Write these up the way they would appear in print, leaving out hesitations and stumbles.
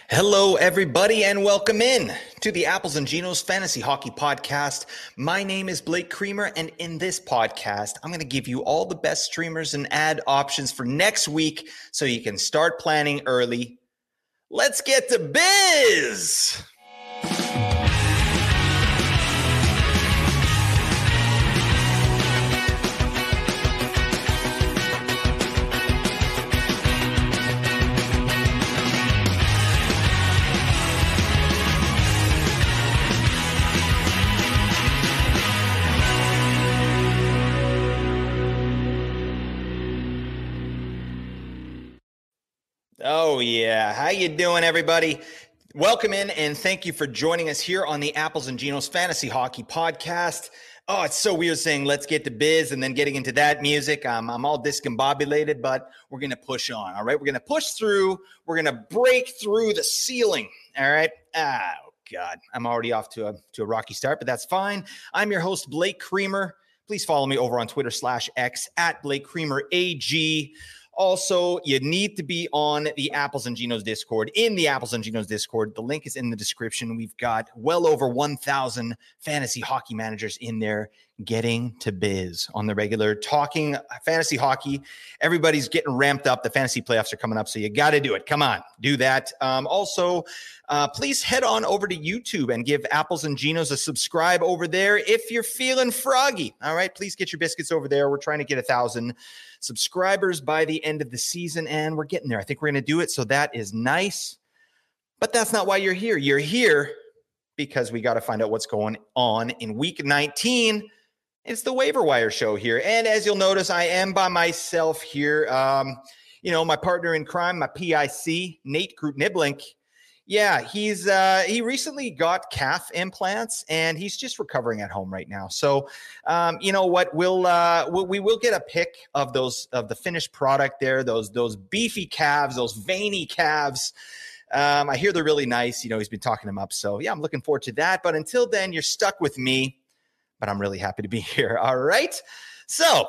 Hello, everybody, and welcome in to the Apples and Ginos Fantasy Hockey Podcast. My name is Blake Creamer, and in this podcast, I'm going to give you all the best streamers and ad options for next week so you can start planning early. Let's get to biz! Oh, yeah. How you doing, everybody? Welcome in, and thank you for joining us here on the Apples and Ginos Fantasy Hockey Podcast. Oh, it's so weird saying let's get to biz and then getting into that music. I'm all discombobulated, but we're going to push on, all right? We're going to push through. We're going to break through the ceiling, all right? Oh, God. I'm already off to a rocky start, but that's fine. I'm your host, Blake Creamer. Please follow me over on Twitter/X at Blake Creamer AG. Also, you need to be on the Apples and Ginos Discord. In the Apples and Ginos Discord, the link is in the description. We've got well over 1,000 fantasy hockey managers in there getting to biz on the regular, talking fantasy hockey. Everybody's getting ramped up. The fantasy playoffs are coming up, so you got to do it. Come on, do that. Please head on over to YouTube and give Apples and Ginos a subscribe over there if you're feeling froggy. All right, please get your biscuits over there. We're trying to get 1,000 subscribers by the end of the season, and we're getting there. I think we're going to do it, so that is nice. But that's not why you're here. You're here because we got to find out what's going on in Week 19. It's the Waiver Wire Show here, and as you'll notice, I am by myself here. My partner in crime, my PIC, Nate Groot-Niblink. Yeah, he recently got calf implants, and he's just recovering at home right now. So, you know what? We will get a pic of the finished product there. Those beefy calves, those veiny calves. I hear they're really nice. You know, he's been talking them up. So yeah, I'm looking forward to that. But until then, you're stuck with me. But I'm really happy to be here. All right. So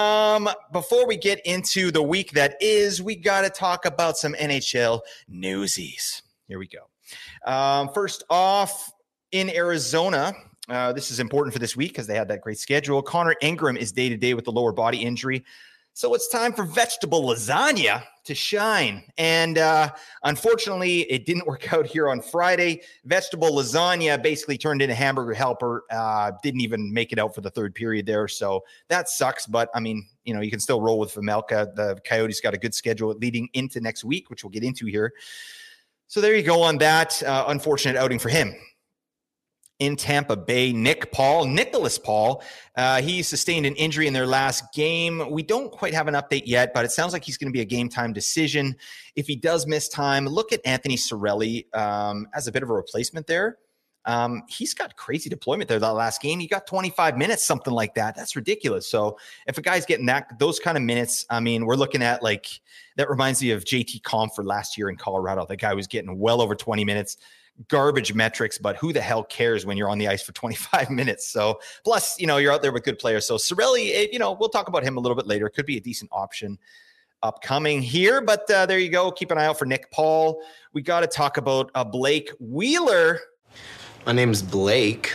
before we get into the week that is, we got to talk about some NHL newsies. Here we go. First off, in Arizona, this is important for this week because they had that great schedule. Connor Ingram is day-to-day with the lower body injury. So it's time for vegetable lasagna to shine. And unfortunately, it didn't work out here on Friday. Vegetable lasagna basically turned into hamburger helper. Didn't even make it out for the third period there. So that sucks. But, I mean, you can still roll with Vejmelka. The Coyotes got a good schedule leading into next week, which we'll get into here. So there you go on that unfortunate outing for him. In Tampa Bay, Nicholas Paul, he sustained an injury in their last game. We don't quite have an update yet, but it sounds like he's going to be a game-time decision. If he does miss time, look at Anthony Cirelli as a bit of a replacement there. He's got crazy deployment there that last game. He got 25 minutes, something like that. That's ridiculous. So if a guy's getting those kind of minutes, I mean, we're looking at that reminds me of JT Compher last year in Colorado. The guy was getting well over 20 minutes. Garbage metrics, but who the hell cares when you're on the ice for 25 minutes? So plus, you're out there with good players. So Cirelli, we'll talk about him a little bit later. Could be a decent option upcoming here, but there you go. Keep an eye out for Nick Paul. We got to talk about Blake Wheeler. My name's Blake.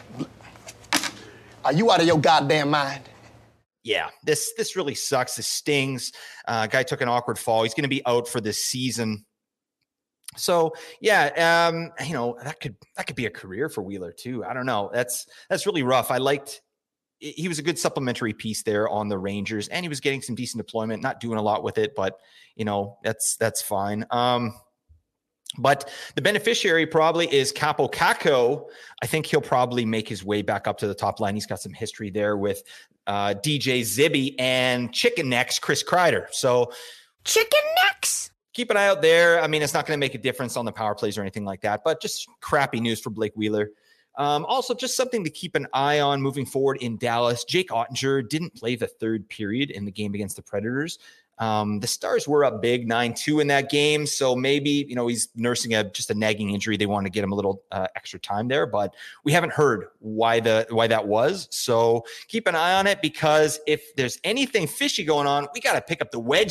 Are you out of your goddamn mind? Yeah, this really sucks. This stings. Guy took an awkward fall. He's going to be out for this season. So yeah, that could be a career for Wheeler too. I don't know. That's really rough. He was a good supplementary piece there on the Rangers, and he was getting some decent deployment. Not doing a lot with it, but that's fine. But the beneficiary probably is Capo Caco. I think he'll probably make his way back up to the top line. He's got some history there with DJ Zibby and Chicken Necks Chris Kreider. So Chicken Necks. Keep an eye out there. I mean, it's not going to make a difference on the power plays or anything like that, but just crappy news for Blake Wheeler. Also, just something to keep an eye on moving forward in Dallas. Jake Ottinger didn't play the third period in the game against the Predators. The Stars were up big 9-2 in that game. So maybe, he's nursing just a nagging injury. They want to get him a little extra time there, but we haven't heard why that was. So keep an eye on it, because if there's anything fishy going on, we got to pick up the wedgie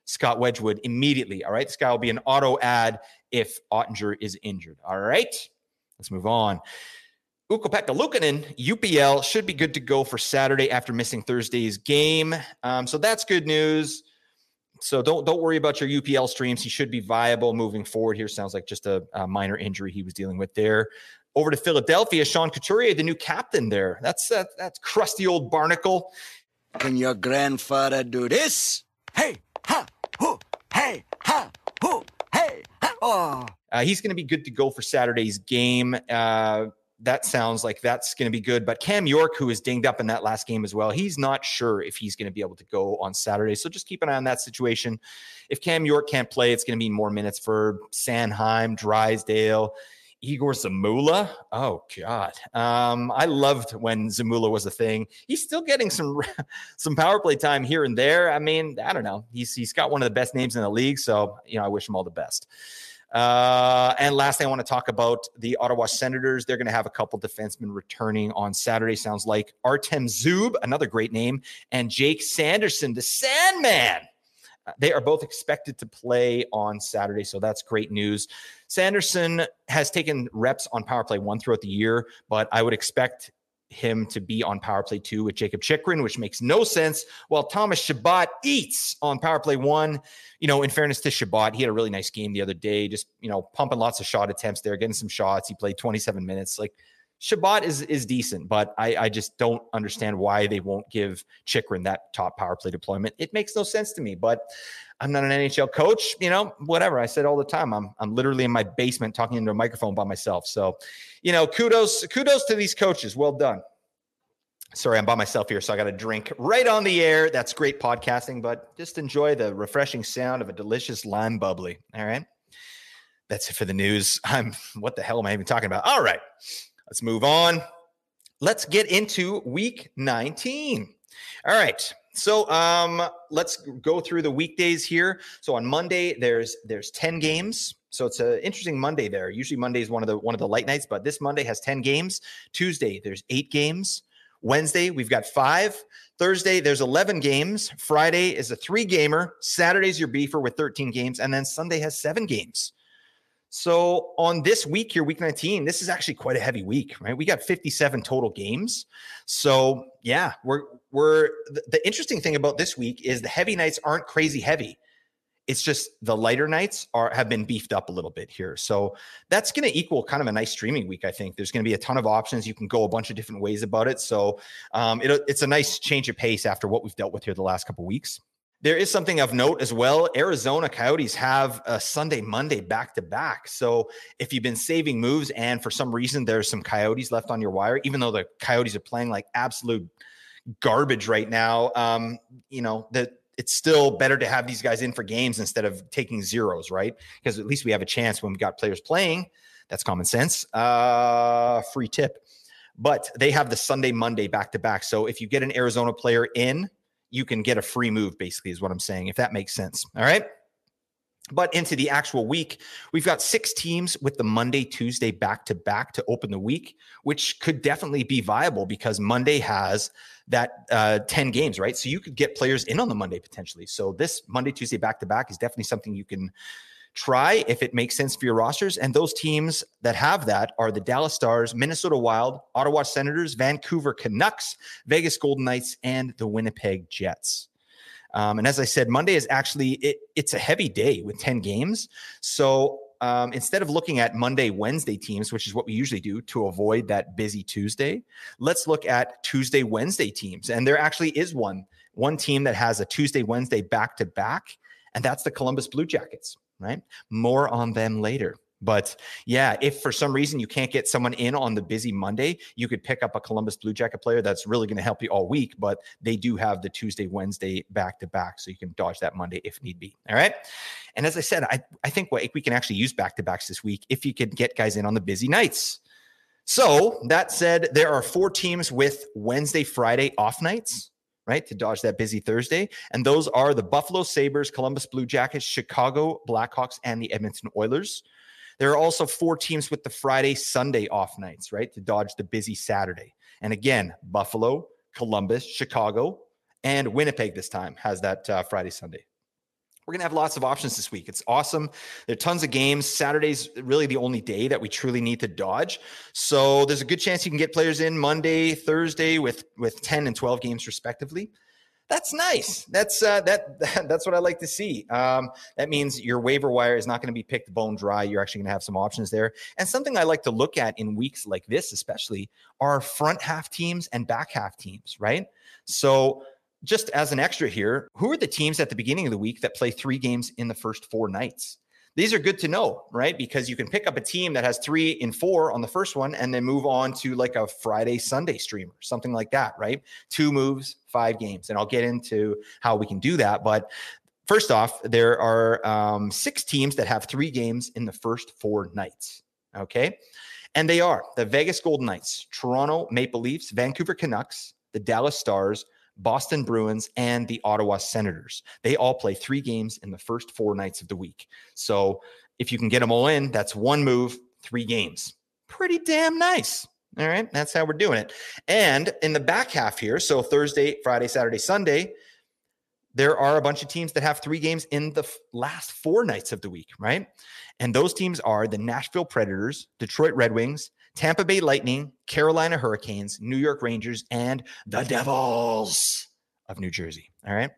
Scott Wedgwood immediately. All right. This guy will be an auto ad if Ottinger is injured. All right. Let's move on. Ukko-Pekka Luukkonen, UPL, should be good to go for Saturday after missing Thursday's game. So that's good news. So don't worry about your UPL streams. He should be viable moving forward here. Sounds like just a minor injury he was dealing with there. Over to Philadelphia, Sean Couturier, the new captain there. That's crusty old Barnacle. Can your grandfather do this? Hey, ha, hoo, hey, ha, hoo, hey, ha, oh. He's going to be good to go for Saturday's game. That sounds like that's going to be good. But Cam York, who was dinged up in that last game as well, he's not sure if he's going to be able to go on Saturday. So just keep an eye on that situation. If Cam York can't play, it's going to be more minutes for Sanheim, Drysdale, Igor Zamula. Oh, God. I loved when Zamula was a thing. He's still getting some power play time here and there. I mean, I don't know. He's got one of the best names in the league. So, I wish him all the best. And lastly, I want to talk about the Ottawa Senators. They're going to have a couple defensemen returning on Saturday. Sounds like Artem Zub, another great name, and Jake Sanderson, the Sandman. They are both expected to play on Saturday, so that's great news. Sanderson has taken reps on Power Play 1 throughout the year, but I would expect him to be on Power Play 2 with Jacob Chychrun, which makes no sense, while Thomas Chabot eats on Power Play 1. In fairness to Chabot, he had a really nice game the other day, just, pumping lots of shot attempts there, getting some shots. He played 27 minutes. Like, Chabot is decent, but I just don't understand why they won't give Chychrun that top power play deployment. It makes no sense to me, but I'm not an NHL coach, whatever. I said all the time, I'm literally in my basement talking into a microphone by myself. So, kudos to these coaches. Well done. Sorry, I'm by myself here, so I got a drink right on the air. That's great podcasting, but just enjoy the refreshing sound of a delicious lime bubbly. All right. That's it for the news. What the hell am I even talking about? All right. Let's move on. Let's get into week 19. All right. So let's go through the weekdays here. So on Monday, there's 10 games. So it's an interesting Monday there. Usually Monday is one of the light nights, but this Monday has 10 games. Tuesday, there's 8 games. Wednesday, we've got 5. Thursday, there's 11 games. Friday is a 3-gamer. Saturday's your beefer with 13 games. And then Sunday has 7 games. So on this week here, week 19, this is actually quite a heavy week, right? We got 57 total games. So yeah, the interesting thing about this week is the heavy nights aren't crazy heavy. It's just the lighter nights have been beefed up a little bit here. So that's going to equal kind of a nice streaming week. I think there's going to be a ton of options. You can go a bunch of different ways about it. So it's a nice change of pace after what we've dealt with here the last couple of weeks. There is something of note as well. Arizona Coyotes have a Sunday, Monday back-to-back. So if you've been saving moves and for some reason there's some Coyotes left on your wire, even though the Coyotes are playing like absolute garbage right now, that it's still better to have these guys in for games instead of taking zeros, right? Because at least we have a chance when we've got players playing. That's common sense. Free tip. But they have the Sunday, Monday back-to-back. So if you get an Arizona player in, you can get a free move, basically, is what I'm saying, if that makes sense. All right. But into the actual week, we've got 6 teams with the Monday, Tuesday back-to-back to open the week, which could definitely be viable because Monday has that 10 games, right? So you could get players in on the Monday potentially. So this Monday, Tuesday back-to-back is definitely something you can try if it makes sense for your rosters. And those teams that have that are the Dallas Stars, Minnesota Wild, Ottawa Senators, Vancouver Canucks, Vegas Golden Knights, and the Winnipeg Jets. And as I said, Monday is actually, it's a heavy day with 10 games. So instead of looking at Monday, Wednesday teams, which is what we usually do to avoid that busy Tuesday, let's look at Tuesday, Wednesday teams. And there actually is one team that has a Tuesday, Wednesday back-to-back, and that's the Columbus Blue Jackets. Right? More on them later. But yeah, if for some reason you can't get someone in on the busy Monday, you could pick up a Columbus Blue Jacket player that's really going to help you all week, but they do have the Tuesday, Wednesday back-to-back, so you can dodge that Monday if need be. All right. And as I said, I think we can actually use back-to-backs this week if you could get guys in on the busy nights. So that said, there are 4 teams with Wednesday, Friday off nights, right, to dodge that busy Thursday. And those are the Buffalo Sabres, Columbus Blue Jackets, Chicago Blackhawks, and the Edmonton Oilers. There are also 4 teams with the Friday, Sunday off nights, right, to dodge the busy Saturday. And again, Buffalo, Columbus, Chicago, and Winnipeg this time has that Friday, Sunday. We're going to have lots of options this week. It's awesome. There are tons of games. Saturday's really the only day that we truly need to dodge. So there's a good chance you can get players in Monday, Thursday with 10 and 12 games respectively. That's nice. That's what I like to see. That means your waiver wire is not going to be picked bone dry. You're actually going to have some options there. And something I like to look at in weeks like this, especially, are front half teams and back half teams, right? So just as an extra here, who are the teams at the beginning of the week that play 3 games in the first 4 nights? These are good to know, right? Because you can pick up a team that has 3 in 4 on the first one and then move on to like a Friday, Sunday stream or something like that, right? 2 moves, 5 games. And I'll get into how we can do that. But first off, there are 6 teams that have 3 games in the first 4 nights, okay? And they are the Vegas Golden Knights, Toronto Maple Leafs, Vancouver Canucks, the Dallas Stars, Boston Bruins, and the Ottawa Senators. They all play 3 games in the first 4 nights of the week. So if you can get them all in, that's 1 move, 3 games. Pretty damn nice. All right, that's how we're doing it. And in the back half here, so Thursday, Friday, Saturday, Sunday, there are a bunch of teams that have 3 games in the last 4 nights of the week, right? And those teams are the Nashville Predators, Detroit Red Wings, Tampa Bay Lightning, Carolina Hurricanes, New York Rangers, and the Devils of New Jersey. All right.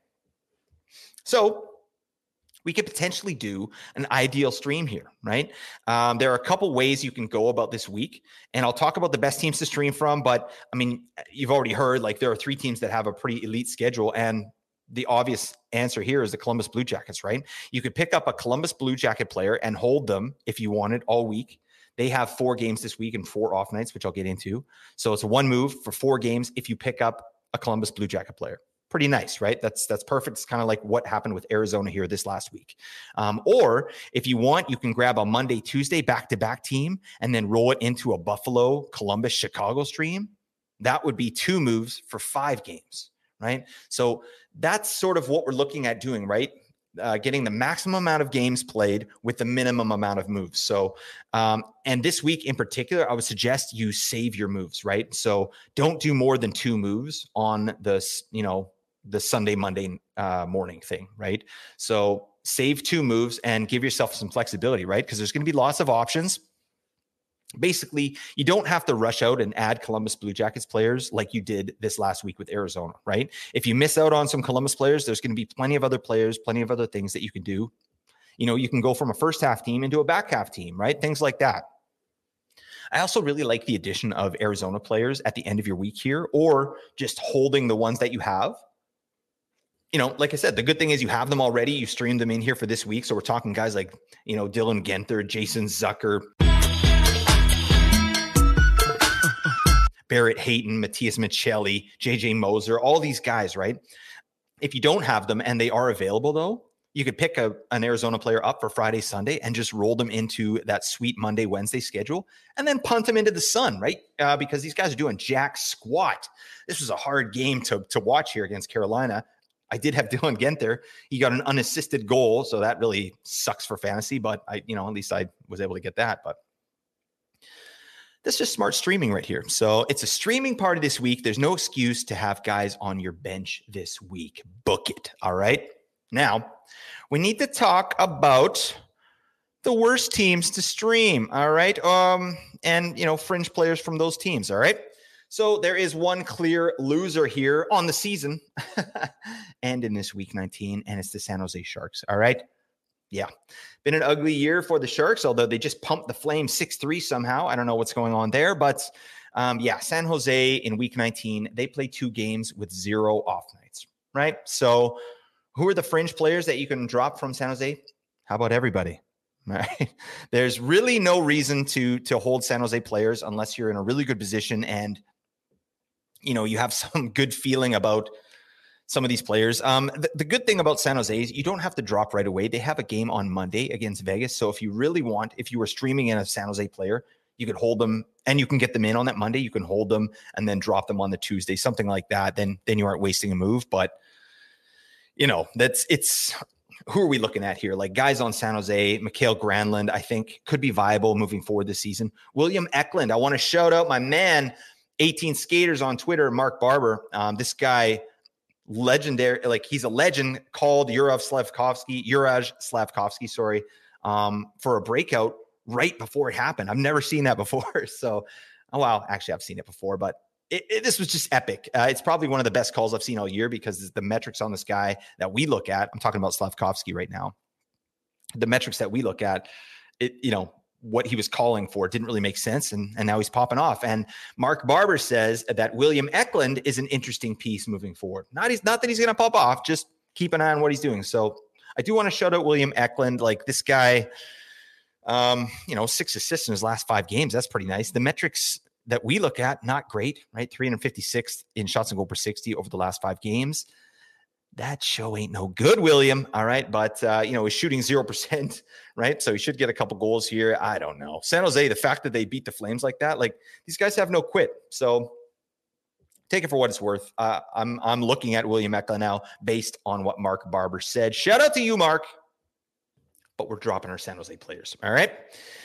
So we could potentially do an ideal stream here, right? There are a couple ways you can go about this week, and I'll talk about the best teams to stream from. But I mean, you've already heard, like, there are 3 teams that have a pretty elite schedule, and the obvious answer here is the Columbus Blue Jackets, right? You could pick up a Columbus Blue Jacket player and hold them if you wanted all week. They have 4 games this week and 4 off nights, which I'll get into. So it's a 1 move for 4 games if you pick up a Columbus Blue Jacket player. Pretty nice, right? That's perfect. It's kind of like what happened with Arizona here this last week. Or if you want, you can grab a Monday, Tuesday back-to-back team and then roll it into a Buffalo, Columbus, Chicago stream. That would be 2 moves for 5 games, right? So that's sort of what we're looking at doing, right? Getting the maximum amount of games played with the minimum amount of moves. So, and this week in particular, I would suggest you save your moves, right? So don't do more than 2 moves on the Sunday, Monday morning thing, right? So save 2 moves and give yourself some flexibility, right? Because there's going to be lots of options. Basically, you don't have to rush out and add Columbus Blue Jackets players like you did this last week with Arizona, right? If you miss out on some Columbus players, there's going to be plenty of other players, plenty of other things that you can do. You know, you can go from a first half team into a back half team, right? Things like that. I also really like the addition of Arizona players at the end of your week here, or just holding the ones that you have. You know, like I said, the good thing is you have them already. You streamed them in here for this week. So we're talking guys like, you know, Dylan Genther, Jason Zucker, Barrett Hayton, Matthias Michelli, JJ Moser, all these guys, right? If you don't have them and they are available, though, you could pick an Arizona player up for Friday, Sunday, and just roll them into that sweet Monday, Wednesday schedule, and then punt them into the sun, right? Because these guys are doing jack squat. This was a hard game to watch here against Carolina. I did have Dylan Genther. He got an unassisted goal, so that really sucks for fantasy, but at least I was able to get that. But that's just smart streaming right here. So it's a streaming party this week. There's no excuse to have guys on your bench this week. Book it. All right. Now, we need to talk about the worst teams to stream. All right. And fringe players from those teams. All right. So there is one clear loser here on the season and in this week 19, and it's the San Jose Sharks. All right. Yeah. Been an ugly year for the Sharks, although they just pumped the Flames 6-3 somehow. I don't know what's going on there, but San Jose in week 19, they play 2 games with 0 off nights, right? So who are the fringe players that you can drop from San Jose? How about everybody? Right? There's really no reason to hold San Jose players unless you're in a really good position and, you have some good feeling about some of these players. The good thing about San Jose is you don't have to drop right away. They have a game on Monday against Vegas. So if you were streaming in a San Jose player, you could hold them and you can get them in on that Monday. You can hold them and then drop them on the Tuesday, something like that. Then you aren't wasting a move. But, who are we looking at here? Like guys on San Jose, Mikael Granlund, I think could be viable moving forward this season. William Eklund, I want to shout out my man, 18 Skaters on Twitter, Mark Barber. This guy legendary, like he's a legend called Juraj Slavkovsky, for a breakout right before it happened. I've never seen that before. So, oh, wow. Actually, I've seen it before, but this was just epic. It's probably one of the best calls I've seen all year because the metrics on this guy that we look at, I'm talking about Slavkovsky right now. The metrics that we look at, what he was calling for didn't really make sense. And now he's popping off. And Mark Barber says that William Eklund is an interesting piece moving forward. Not that he's going to pop off, just keep an eye on what he's doing. So I do want to shout out William Eklund. Like this guy, 6 assists in his last 5 games. That's pretty nice. The metrics that we look at, not great, right? 356 in shots and goal per 60 over the last 5 games. That show ain't no good, William. All right. But, he's shooting 0%, right? So he should get a couple goals here. I don't know. San Jose, the fact that they beat the Flames like that, like these guys have no quit. So take it for what it's worth. I'm looking at William Eklund now based on what Mark Barber said. Shout out to you, Mark. But we're dropping our San Jose players. All right.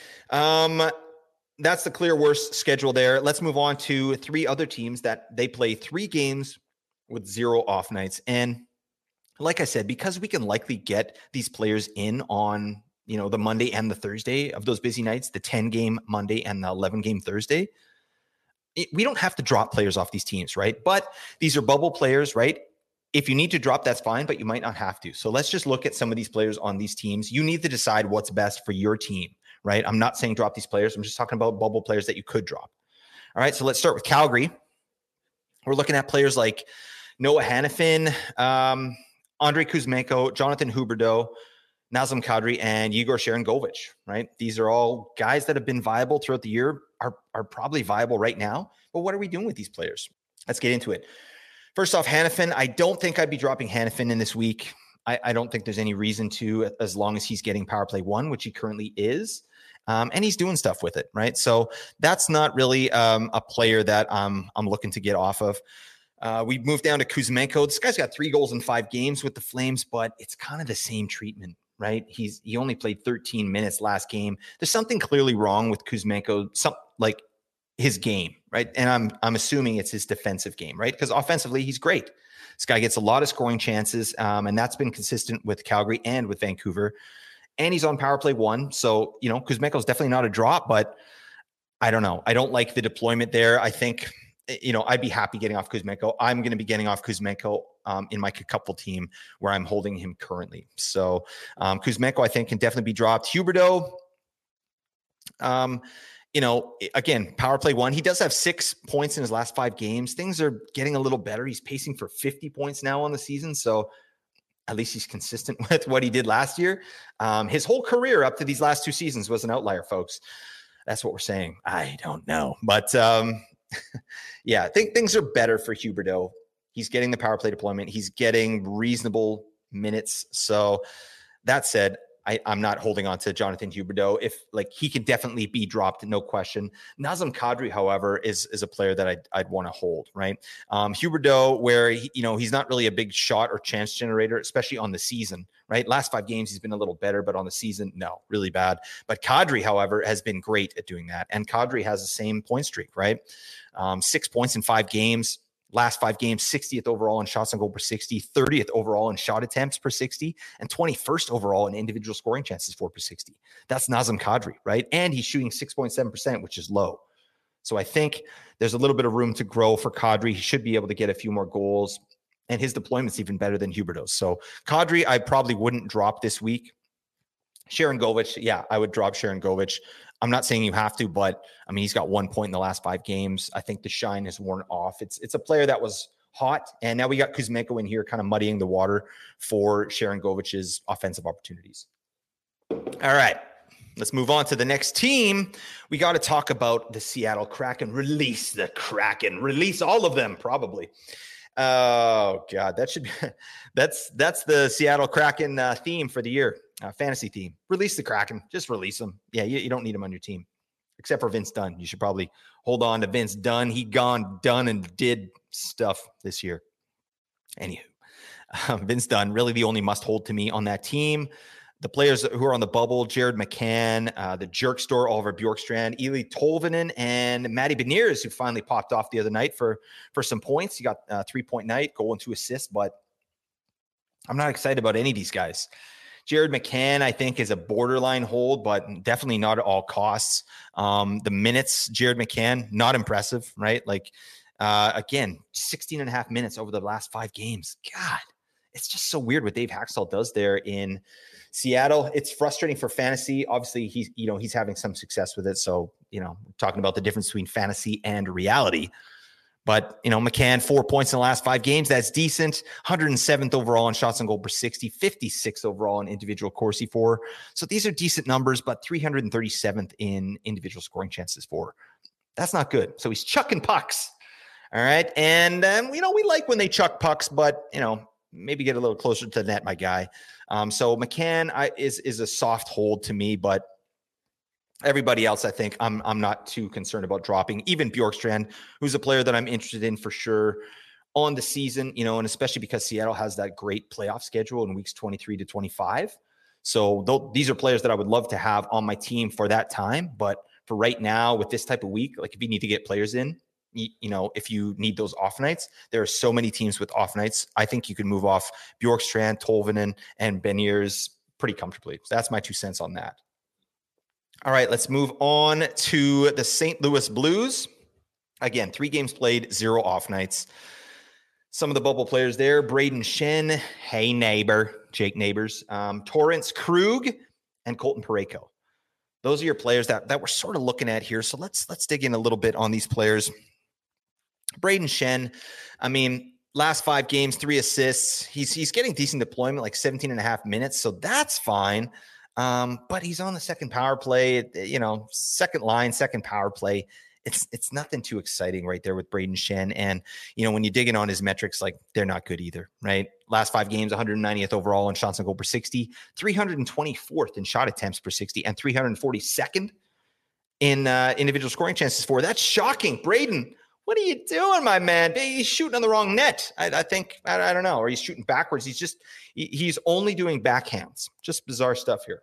That's the clear worst schedule there. Let's move on to 3 other teams that they play 3 games with 0 off nights. And like I said, because we can likely get these players in on, the Monday and the Thursday of those busy nights, the 10-game Monday and the 11-game Thursday, we don't have to drop players off these teams, right? But these are bubble players, right? If you need to drop, that's fine, but you might not have to. So let's just look at some of these players on these teams. You need to decide what's best for your team, right? I'm not saying drop these players. I'm just talking about bubble players that you could drop. All right, so let's start with Calgary. We're looking at players like Noah Hanifin, Andrei Kuzmenko, Jonathan Huberdeau, Nazem Kadri, and Yegor Sharangovich, right? These are all guys that have been viable throughout the year, are probably viable right now. But what are we doing with these players? Let's get into it. First off, Hanifin, I don't think I'd be dropping Hanifin in this week. I don't think there's any reason to, as long as he's getting power play 1, which he currently is. And he's doing stuff with it, right? So that's not really a player that I'm looking to get off of. We moved down to Kuzmenko. This guy's got 3 goals in 5 games with the Flames, but it's kind of the same treatment, right? He only played 13 minutes last game. There's something clearly wrong with Kuzmenko, like his game, right? And I'm assuming it's his defensive game, right? Because offensively, he's great. This guy gets a lot of scoring chances, and that's been consistent with Calgary and with Vancouver. And he's on power play 1. So, Kuzmenko's definitely not a drop, but I don't know. I don't like the deployment there. I think, I'd be happy getting off Kuzmenko. I'm going to be getting off Kuzmenko in my couple team where I'm holding him currently. So Kuzmenko, I think, can definitely be dropped. Huberdeau, again, power play 1. He does have 6 points in his last 5 games. Things are getting a little better. He's pacing for 50 points now on the season. So at least he's consistent with what he did last year. His whole career up to these last 2 seasons was an outlier, folks. That's what we're saying. I don't know. But yeah, I think things are better for Huberdeau. He's getting the power play deployment. He's getting reasonable minutes. So that said, I'm not holding on to Jonathan Huberdeau. If he can definitely be dropped, no question. Nazem Kadri, however, is a player that I'd want to hold, right? Huberdeau, where he's not really a big shot or chance generator, especially on the season, right? Last 5 games, he's been a little better, but on the season, no, really bad. But Kadri, however, has been great at doing that. And Kadri has the same point streak, right? 6 points in 5 games. Last 5 games, 60th overall in shots on goal per 60, 30th overall in shot attempts per 60, and 21st overall in individual scoring chances for per 60. That's Nazem Kadri, right? And he's shooting 6.7%, which is low. So I think there's a little bit of room to grow for Kadri. He should be able to get a few more goals, and his deployment's even better than Huberdeau's. So Kadri, I probably wouldn't drop this week. Sharangovich, yeah, I would drop Sharangovich. I'm not saying you have to, but I mean, he's got 1 point in the last 5 games. I think the shine has worn off. It's a player that was hot, and now we got Kuzmenko in here kind of muddying the water for Sharangovich's offensive opportunities. All right, let's move on to the next team. We got to talk about the Seattle Kraken. Release the Kraken. Release all of them, probably. Oh God, that should be that's the Seattle Kraken theme for the year. Fantasy theme. Release the Kraken. Just release them. Yeah, you don't need him on your team. Except for Vince Dunn. You should probably hold on to Vince Dunn. He done and did stuff this year. Anywho, Vince Dunn, really the only must-hold to me on that team. The players who are on the bubble, Jared McCann, the Jerk Store, Oliver Bjorkstrand, Eli Tolvanen, and Matty Beniers, who finally popped off the other night for some points. He got a 3-point night, goal and 2 assists, but I'm not excited about any of these guys. Jared McCann, I think, is a borderline hold, but definitely not at all costs. The minutes, Jared McCann, not impressive, right? Like, again, 16 and a half minutes over the last 5 games. God, it's just so weird what Dave Haxtell does there in Seattle. It's frustrating for fantasy. Obviously, he's having some success with it. So, talking about the difference between fantasy and reality. But, McCann, 4 points in the last 5 games. That's decent. 107th overall in shots on goal per 60, 56th overall in individual Corsi for. So these are decent numbers, but 337th in individual scoring chances for. That's not good. So he's chucking pucks. All right. And, we like when they chuck pucks, but, maybe get a little closer to the net, my guy. So McCann is a soft hold to me, but everybody else, I think I'm not too concerned about dropping. Even Bjorkstrand, who's a player that I'm interested in for sure on the season, and especially because Seattle has that great playoff schedule in weeks 23 to 25. So these are players that I would love to have on my team for that time. But for right now, with this type of week, like if you need to get players in, if you need those off nights, there are so many teams with off nights. I think you can move off Bjorkstrand, Tolvanen, and Beniers pretty comfortably. So that's my 2 cents on that. All right, let's move on to the St. Louis Blues. Again, 3 games played, 0 off nights. Some of the bubble players there, Braden Shen, hey neighbor, Jake Neighbors, Torrance Krug, and Colton Parayko. Those are your players that we're sort of looking at here. So let's dig in a little bit on these players. Braden Shen, last 5 games, 3 assists. He's getting decent deployment, like 17 and a half minutes. So that's fine. But he's on the second power play, second line, second power play. It's nothing too exciting right there with Braden Shen. And, when you dig in on his metrics, like they're not good either, right? Last 5 games, 190th overall in shots on goal per 60, 324th in shot attempts per 60, and 342nd in individual scoring chances for. That's shocking. Braden, what are you doing, my man? He's shooting on the wrong net. I think, I don't know, or he's shooting backwards. He's only doing backhands. Just bizarre stuff here.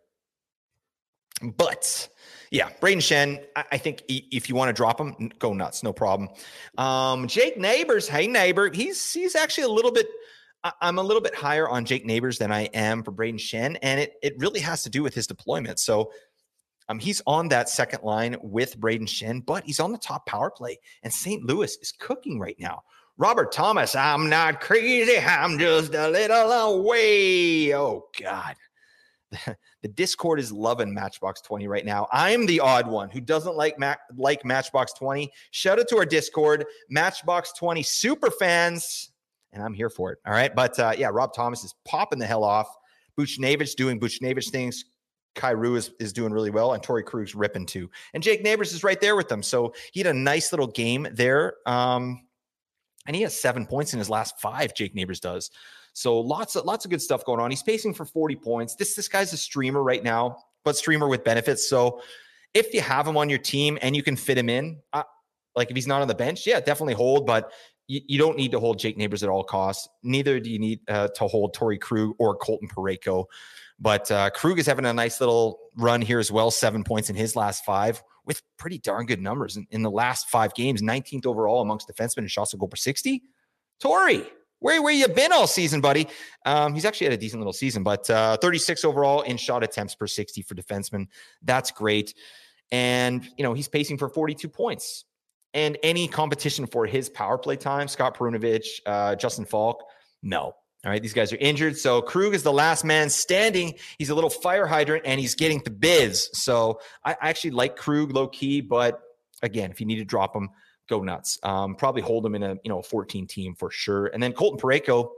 But yeah, Braden Shen, I think if you want to drop him, go nuts, no problem. Jake Neighbors, hey neighbor, he's actually a little bit. I'm a little bit higher on Jake Neighbors than I am for Braden Shen, and it really has to do with his deployment. So he's on that second line with Braden Shen, but he's on the top power play, and St. Louis is cooking right now. Robert Thomas, I'm not crazy, I'm just a little away. Oh God. The Discord is loving Matchbox 20 right now. I'm the odd one who doesn't like Matchbox 20. Shout out to our Discord, Matchbox 20 super fans, and I'm here for it. All right, but Rob Thomas is popping the hell off. Buchnevich doing Buchnevich things. Kyrou is doing really well, and Torrey Krug's ripping too. And Jake Neighbors is right there with them. So he had a nice little game there. And he has 7 points in his last 5, Jake Neighbors does. So lots of good stuff going on. He's pacing for 40 points. This guy's a streamer right now, but streamer with benefits. So if you have him on your team and you can fit him in, like if he's not on the bench, yeah, definitely hold. But you don't need to hold Jake Neighbors at all costs. Neither do you need to hold Torrey Krug or Colton Parayko. But Krug is having a nice little run here as well. 7 points in his last 5 with pretty darn good numbers in the last 5 games. 19th overall amongst defensemen in shots on goal per 60. Torrey, where you been all season, buddy? He's actually had a decent little season, but 36 overall in shot attempts per 60 for defensemen. That's great. And, he's pacing for 42 points. And any competition for his power play time, Scott Perunovich, Justin Falk, no. All right, these guys are injured. So Krug is the last man standing. He's a little fire hydrant, and he's getting the biz. So I actually like Krug low-key, but again, if you need to drop him, go nuts. Probably hold him in a 14 team for sure. And then Colton Parayko,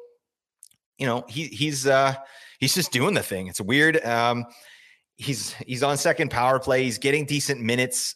he's just doing the thing. It's weird. He's on second power play. He's getting decent minutes.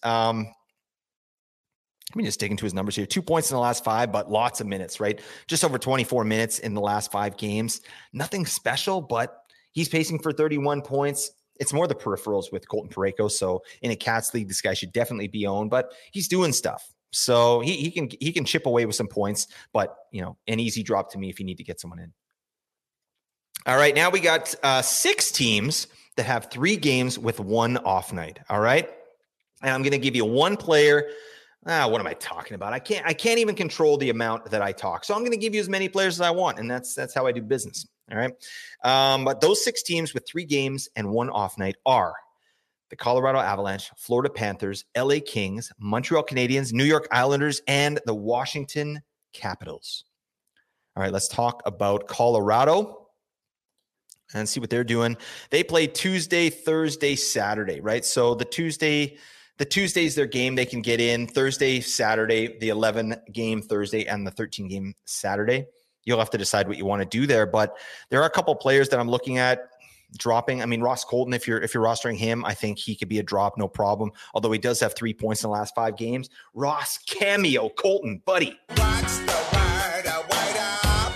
Let me just dig into his numbers here. 2 points in the last 5, but lots of minutes, right? Just over 24 minutes in the last 5 games. Nothing special, but he's pacing for 31 points. It's more the peripherals with Colton Parayko. So in a Cats league, this guy should definitely be owned, but he's doing stuff. So he can chip away with some points, but an easy drop to me if you need to get someone in. All right, now we got 6 teams that have 3 games with 1 off night. All right. And I'm going to give you 1 player. What am I talking about? I can't even control the amount that I talk. So I'm going to give you as many players as I want. And that's how I do business. All right. But those 6 teams with 3 games and 1 off night are the Colorado Avalanche, Florida Panthers, LA Kings, Montreal Canadiens, New York Islanders, and the Washington Capitals. All right, let's talk about Colorado and see what they're doing. They play Tuesday, Thursday, Saturday, right? So the Tuesday's their game they can get in. Thursday, Saturday, the 11-game Thursday and the 13-game Saturday. You'll have to decide what you want to do there, but there are a couple players that I'm looking at dropping. I mean, Ross Colton, if you're rostering him, I think he could be a drop, no problem. Although he does have 3 points in the last 5 games. Ross cameo, Colton, buddy. What's the word? Wait up.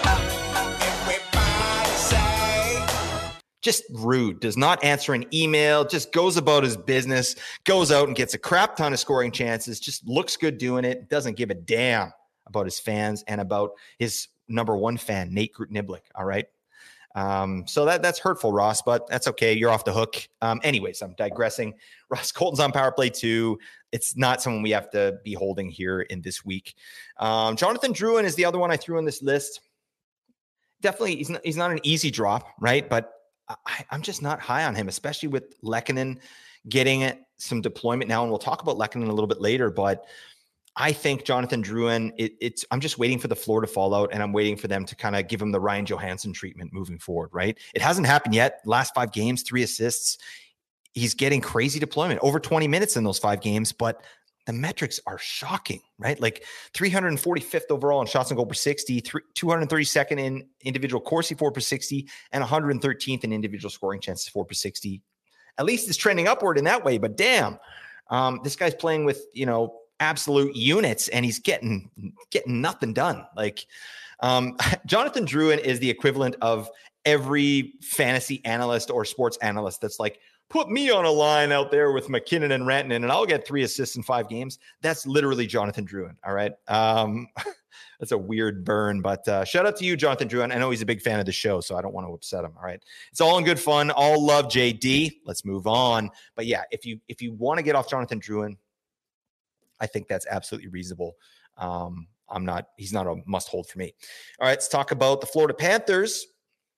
Everybody say. Just rude. Does not answer an email. Just goes about his business. Goes out and gets a crap ton of scoring chances. Just looks good doing it. Doesn't give a damn about his fans and about his number 1 fan, Nate Grutniblik. All right. So that's hurtful, Ross, but that's okay. You're off the hook. Anyways, I'm digressing. Ross Colton's on power play too. It's not someone we have to be holding here in this week. Jonathan Drouin is the other one I threw on this list. Definitely, he's not an easy drop, right? But I'm just not high on him, especially with Lehkonen getting some deployment now. And we'll talk about Lehkonen a little bit later, but I think Jonathan Drouin, I'm just waiting for the floor to fall out, and I'm waiting for them to kind of give him the Ryan Johansson treatment moving forward, right? It hasn't happened yet. Last 5 games, 3 assists. He's getting crazy deployment, over 20 minutes in those 5 games, but the metrics are shocking, right? Like 345th overall in shots on goal per 60, 232nd in individual Corsi 4 per 60, and 113th in individual scoring chances 4 per 60. At least it's trending upward in that way, but damn, this guy's playing with, absolute units, and he's getting nothing done. Like Jonathan Drouin is the equivalent of every fantasy analyst or sports analyst that's like, put me on a line out there with McKinnon and Rantanen and I'll get 3 assists in 5 games. That's literally Jonathan Drouin. All right. That's a weird burn, but shout out to you, Jonathan Drouin. I know he's a big fan of the show, so I don't want to upset him. All right. It's all in good fun. All love, JD. Let's move on. But yeah, if you want to get off Jonathan Drouin, I think that's absolutely reasonable. He's not a must hold for me. All right, let's talk about the Florida Panthers.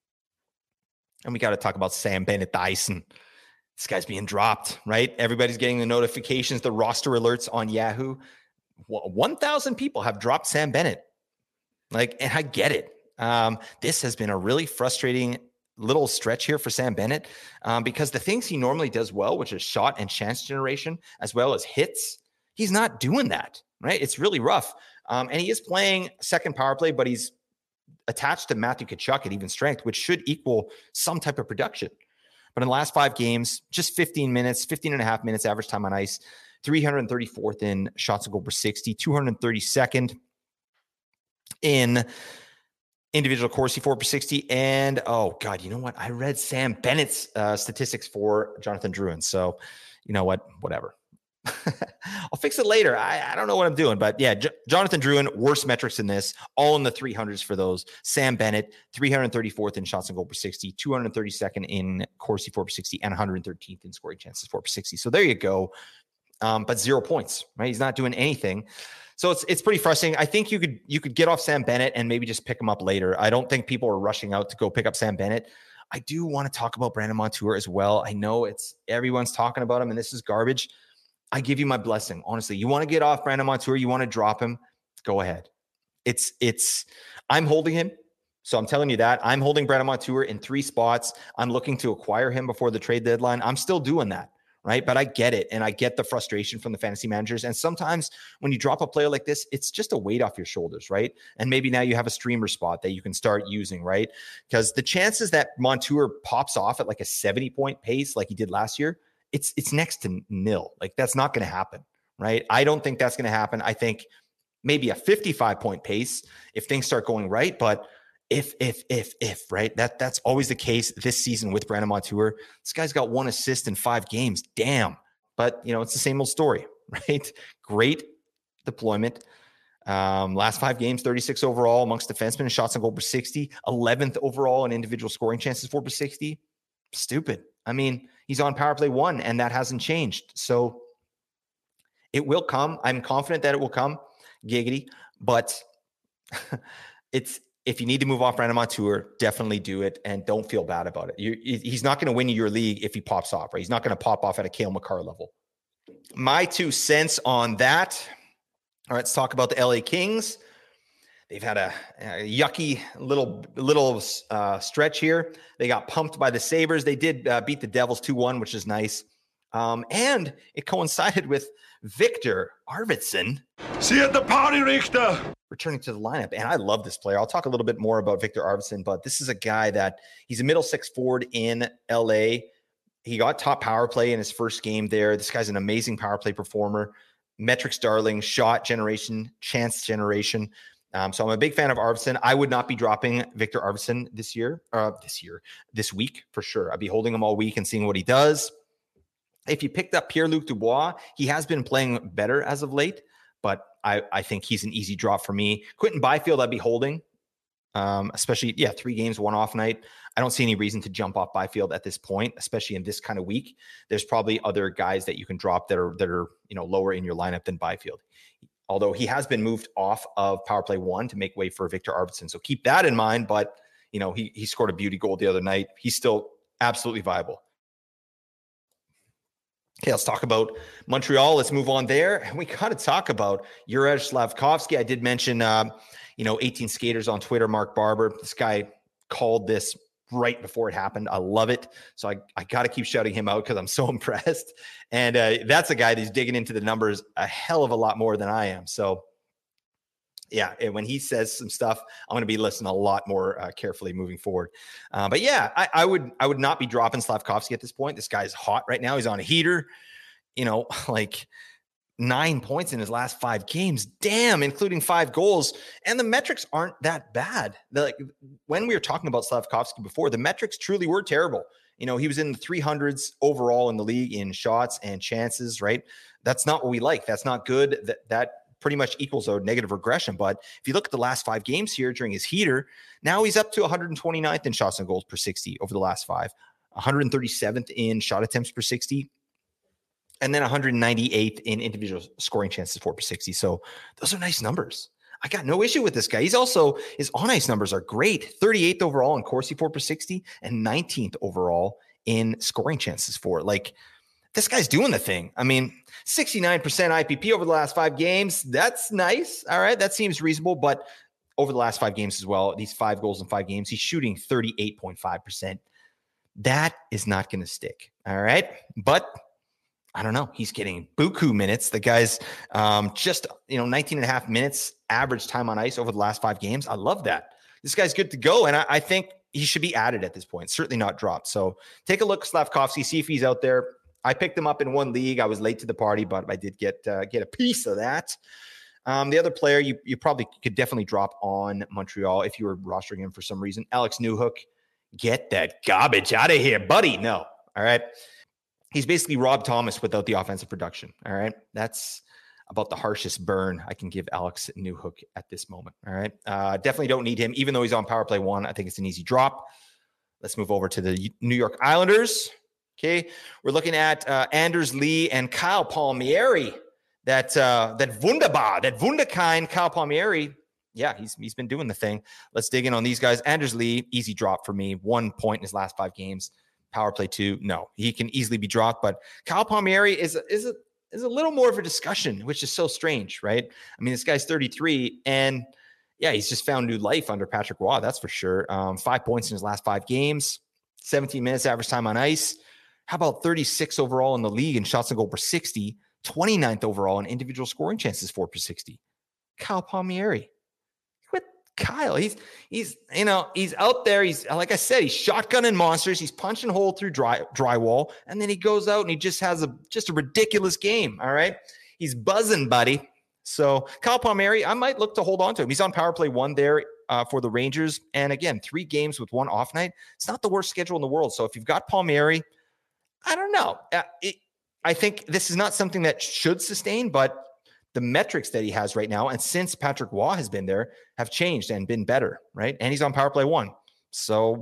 And we got to talk about Sam Bennett Dyson. This guy's being dropped, right? Everybody's getting the notifications, the roster alerts on Yahoo. 1,000 people have dropped Sam Bennett. And I get it. This has been a really frustrating little stretch here for Sam Bennett because the things he normally does well, which is shot and chance generation, as well as hits, he's not doing that, right? It's really rough. And he is playing second power play, but he's attached to Matthew Tkachuk at even strength, which should equal some type of production. But in the last 5 games, just 15 and a half minutes average time on ice, 334th in shots on goal per 60, 232nd in individual Corsi 4 per 60. And, oh, God, you know what? I read Sam Bennett's statistics for Jonathan Drouin. So, you know what? Whatever. I'll fix it later. I don't know what I'm doing, but yeah, Jonathan Drouin, worst metrics in this, all in the 300s for those. Sam Bennett, 334th in shots on goal per 60, 232nd in Corsi 4 per 60, and 113th in scoring chances 4 per 60. So there you go. But 0 points, right? He's not doing anything. So it's pretty frustrating. I think you could get off Sam Bennett and maybe just pick him up later. I don't think people are rushing out to go pick up Sam Bennett. I do want to talk about Brandon Montour as well. I know everyone's talking about him and this is garbage. I give you my blessing. Honestly, you want to get off Brandon Montour, you want to drop him, go ahead. I'm holding him. So I'm telling you that I'm holding Brandon Montour in 3 spots. I'm looking to acquire him before the trade deadline. I'm still doing that, right? But I get it. And I get the frustration from the fantasy managers. And sometimes when you drop a player like this, it's just a weight off your shoulders, right? And maybe now you have a streamer spot that you can start using, right? Because the chances that Montour pops off at like a 70-point pace like he did last year, it's next to nil. Like that's not going to happen, right? I don't think that's going to happen. I think maybe a 55-point pace if things start going right. But if, right, that's always the case this season with Brandon Montour. This guy's got 1 assist in 5 games. Damn. But it's the same old story, right? Great deployment. Last 5 games, 36 overall amongst defensemen in shots on goal per 60, 11th overall in individual scoring chances 4 per 60. Stupid. I mean, he's on power play 1, and that hasn't changed. So it will come. I'm confident that it will come, giggity. But if you need to move off Brandon Montour, definitely do it, and don't feel bad about it. He's not going to win your league if he pops off, right? He's not going to pop off at a Cale Makar level. My 2 cents on that. All right, let's talk about the LA Kings. They've had a yucky little stretch here. They got pumped by the Sabres. They did beat the Devils 2-1, which is nice. And it coincided with Victor Arvidsson. See you at the party, Richter. Returning to the lineup. And I love this player. I'll talk a little bit more about Victor Arvidsson, but this is a guy that he's a middle 6 forward in LA. He got top power play in his first game there. This guy's an amazing power play performer. Metrics darling, shot generation, chance generation. So I'm a big fan of Arvidsson. I would not be dropping Victor Arvidsson this week for sure. I'd be holding him all week and seeing what he does. If you picked up Pierre-Luc Dubois, he has been playing better as of late, but I think he's an easy drop for me. Quentin Byfield, I'd be holding, especially, 3 games, 1 off night. I don't see any reason to jump off Byfield at this point, especially in this kind of week. There's probably other guys that you can drop that are lower in your lineup than Byfield. Although he has been moved off of power play 1 to make way for Victor Arvidsson. So keep that in mind. But, he scored a beauty goal the other night. He's still absolutely viable. Okay, let's talk about Montreal. Let's move on there. And we got to talk about Juraj Slafkovsky. I did mention, 18 skaters on Twitter, Mark Barber. This guy called this right before it happened. I love it. So I got to keep shouting him out because I'm so impressed. And that's a guy that's digging into the numbers a hell of a lot more than I am. So yeah, and when he says some stuff, I'm going to be listening a lot more carefully moving forward. But yeah, I would not be dropping Slafkovsky at this point. This guy's hot right now. He's on a heater, like 9 points in his last 5 games. Damn, including 5 goals. And the metrics aren't that bad. When we were talking about Slafkovsky before, the metrics truly were terrible. He was in the 300s overall in the league in shots and chances, right? That's not what we like. That's not good. That pretty much equals a negative regression. But if you look at the last 5 games here during his heater, now he's up to 129th in shots and goals per 60 over the last 5, 137th in shot attempts per 60, and then 198th in individual scoring chances for per 60. So those are nice numbers. I got no issue with this guy. He's also, his on-ice numbers are great. 38th overall in Corsi for per 60 and 19th overall in scoring chances for. This guy's doing the thing. I mean, 69% IPP over the last 5 games. That's nice. All right. That seems reasonable. But over the last 5 games as well, these 5 goals in 5 games, he's shooting 38.5%. That is not going to stick. All right. But I don't know. He's getting buku minutes. The guy's just, 19 and a half minutes average time on ice over the last 5 games. I love that. This guy's good to go. And I think he should be added at this point. Certainly not dropped. So take a look at Slafkovsky, see if he's out there. I picked him up in 1 league. I was late to the party, but I did get a piece of that. The other player you probably could definitely drop on Montreal if you were rostering him for some reason. Alex Newhook. Get that garbage out of here, buddy. No. All right. He's basically Rob Thomas without the offensive production. All right. That's about the harshest burn I can give Alex Newhook at this moment. All right. Definitely don't need him, even though he's on power play 1. I think it's an easy drop. Let's move over to the New York Islanders. Okay. We're looking at Anders Lee and Kyle Palmieri. That wunderbar, that wunderkind Kyle Palmieri. Yeah, he's been doing the thing. Let's dig in on these guys. Anders Lee, easy drop for me. 1 point in his last 5 games. Power play 2, no. He can easily be dropped, but Kyle Palmieri is a little more of a discussion, which is so strange, right? I mean, this guy's 33, and yeah, he's just found new life under Patrick Roy, that's for sure. 5 points in his last 5 games, 17 minutes average time on ice. How about 36 overall in the league in shots and goal per 60, 29th overall in individual scoring chances for per 60. Kyle Palmieri. What Kyle? He's out there. He's, like I said, he's shotgunning monsters. He's punching hole through drywall, and then he goes out and he just has a ridiculous game. All right, he's buzzing, buddy. So Kyle Palmieri, I might look to hold on to him. He's on power play 1 there for the Rangers, and again, 3 games with 1 off night. It's not the worst schedule in the world. So if you've got Palmieri, I don't know. I think this is not something that should sustain, but the metrics that he has right now, and since Patrick Roy has been there, have changed and been better, right? And he's on power play 1. So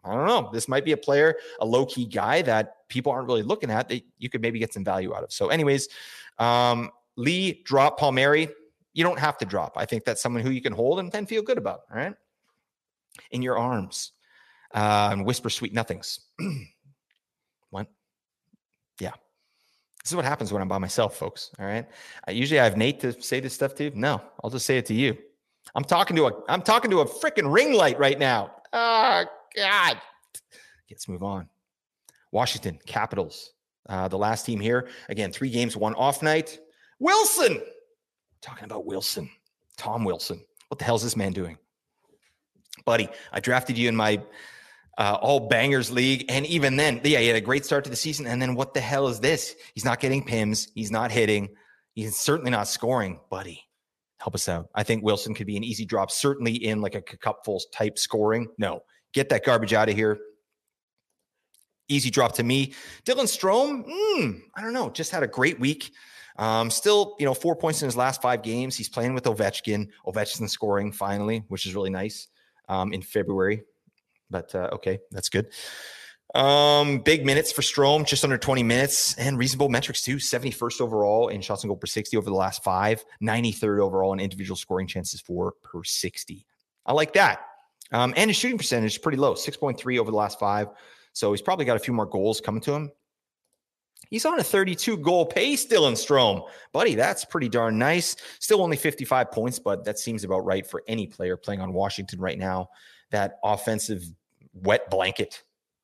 I don't know. This might be a player, a low-key guy that people aren't really looking at that you could maybe get some value out of. So anyways, Lee, drop. Palmieri, you don't have to drop. I think that's someone who you can hold and then feel good about, all right? In your arms. And whisper sweet nothings. What? Yeah. This is what happens when I'm by myself, folks, all right? Usually I have Nate to say this stuff to. No, I'll just say it to you. I'm talking to a freaking ring light right now. Oh, God. Let's move on. Washington Capitals, the last team here. Again, 3 games, 1 off night. Wilson. Talking about Wilson. Tom Wilson. What the hell is this man doing? Buddy, I drafted you in my all bangers league. And even then, yeah, he had a great start to the season. And then what the hell is this? He's not getting PIMs. He's not hitting. He's certainly not scoring. Buddy, help us out. I think Wilson could be an easy drop, certainly in like a cupful type scoring. No, get that garbage out of here. Easy drop to me. Dylan Strome, I don't know, just had a great week. Still, 4 points in his last 5 games. He's playing with Ovechkin. Ovechkin scoring finally, which is really nice in February. But okay, that's good. Big minutes for Strome, just under 20 minutes, and reasonable metrics too. 71st overall in shots and goal per 60 over the last 5, 93rd overall in individual scoring chances for per 60. I like that. And his shooting percentage is pretty low, 6.3 over the last 5. So he's probably got a few more goals coming to him. He's on a 32-goal pace, Dylan Strome. Buddy, that's pretty darn nice. Still only 55 points, but that seems about right for any player playing on Washington right now. That offensive wet blanket.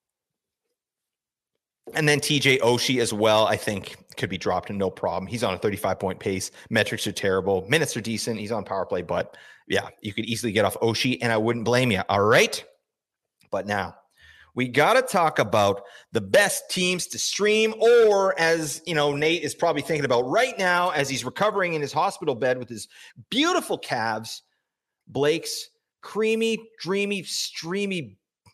And then TJ Oshie as well, I think, could be dropped and no problem. He's on a 35-point pace. Metrics are terrible. Minutes are decent. He's on power play, but yeah, you could easily get off Oshie, and I wouldn't blame you. All right? But now, we got to talk about the best teams to stream, or as, Nate is probably thinking about right now as he's recovering in his hospital bed with his beautiful calves, Blake's creamy, dreamy, streamy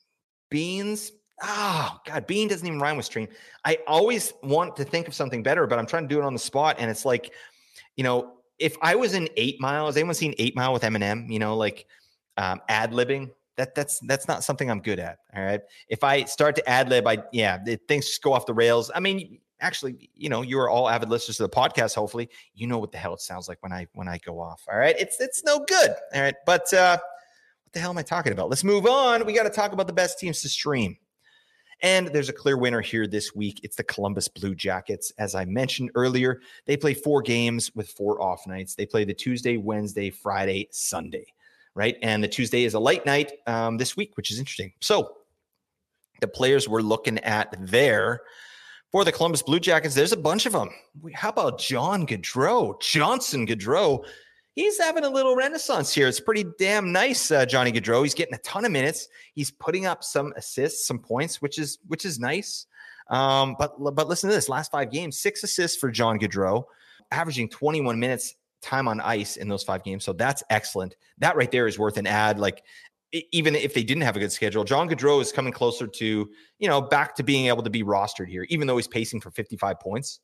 beans. Oh, God, bean doesn't even rhyme with stream. I always want to think of something better, but I'm trying to do it on the spot. And it's like, if I was in 8 Mile, has anyone seen 8 Mile with Eminem? Ad-libbing. That's not something I'm good at. All right. If I start to ad lib, things just go off the rails. I mean, actually, you are all avid listeners to the podcast. Hopefully, you know what the hell it sounds like when I go off. All right. It's no good. All right. But what the hell am I talking about? Let's move on. We got to talk about the best teams to stream. And there's a clear winner here this week. It's the Columbus Blue Jackets. As I mentioned earlier, they play 4 games with 4 off nights. They play the Tuesday, Wednesday, Friday, Sunday. Right. And the Tuesday is a light night this week, which is interesting. So the players we're looking at there for the Columbus Blue Jackets, there's a bunch of them. How about Johnson Gaudreau? He's having a little renaissance here. It's pretty damn nice, Johnny Gaudreau. He's getting a ton of minutes. He's putting up some assists, some points, which is nice. But listen to this. Last 5 games, 6 assists for John Gaudreau, averaging 21 minutes time on ice in those 5 games. So that's excellent. That right there is worth an ad. Like, even if they didn't have a good schedule, John Gaudreau is coming closer to, back to being able to be rostered here, even though he's pacing for 55 points.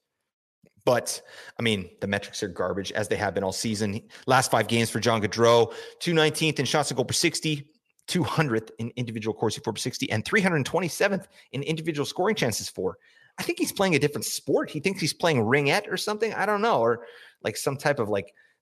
But I mean, the metrics are garbage as they have been all season. Last 5 games for John Gaudreau, 219th in shots and goal per 60, 200th in individual Corsi for per 60, and 327th in individual scoring chances for. I think he's playing a different sport. He thinks he's playing ringette or something. I don't know. Or like some type of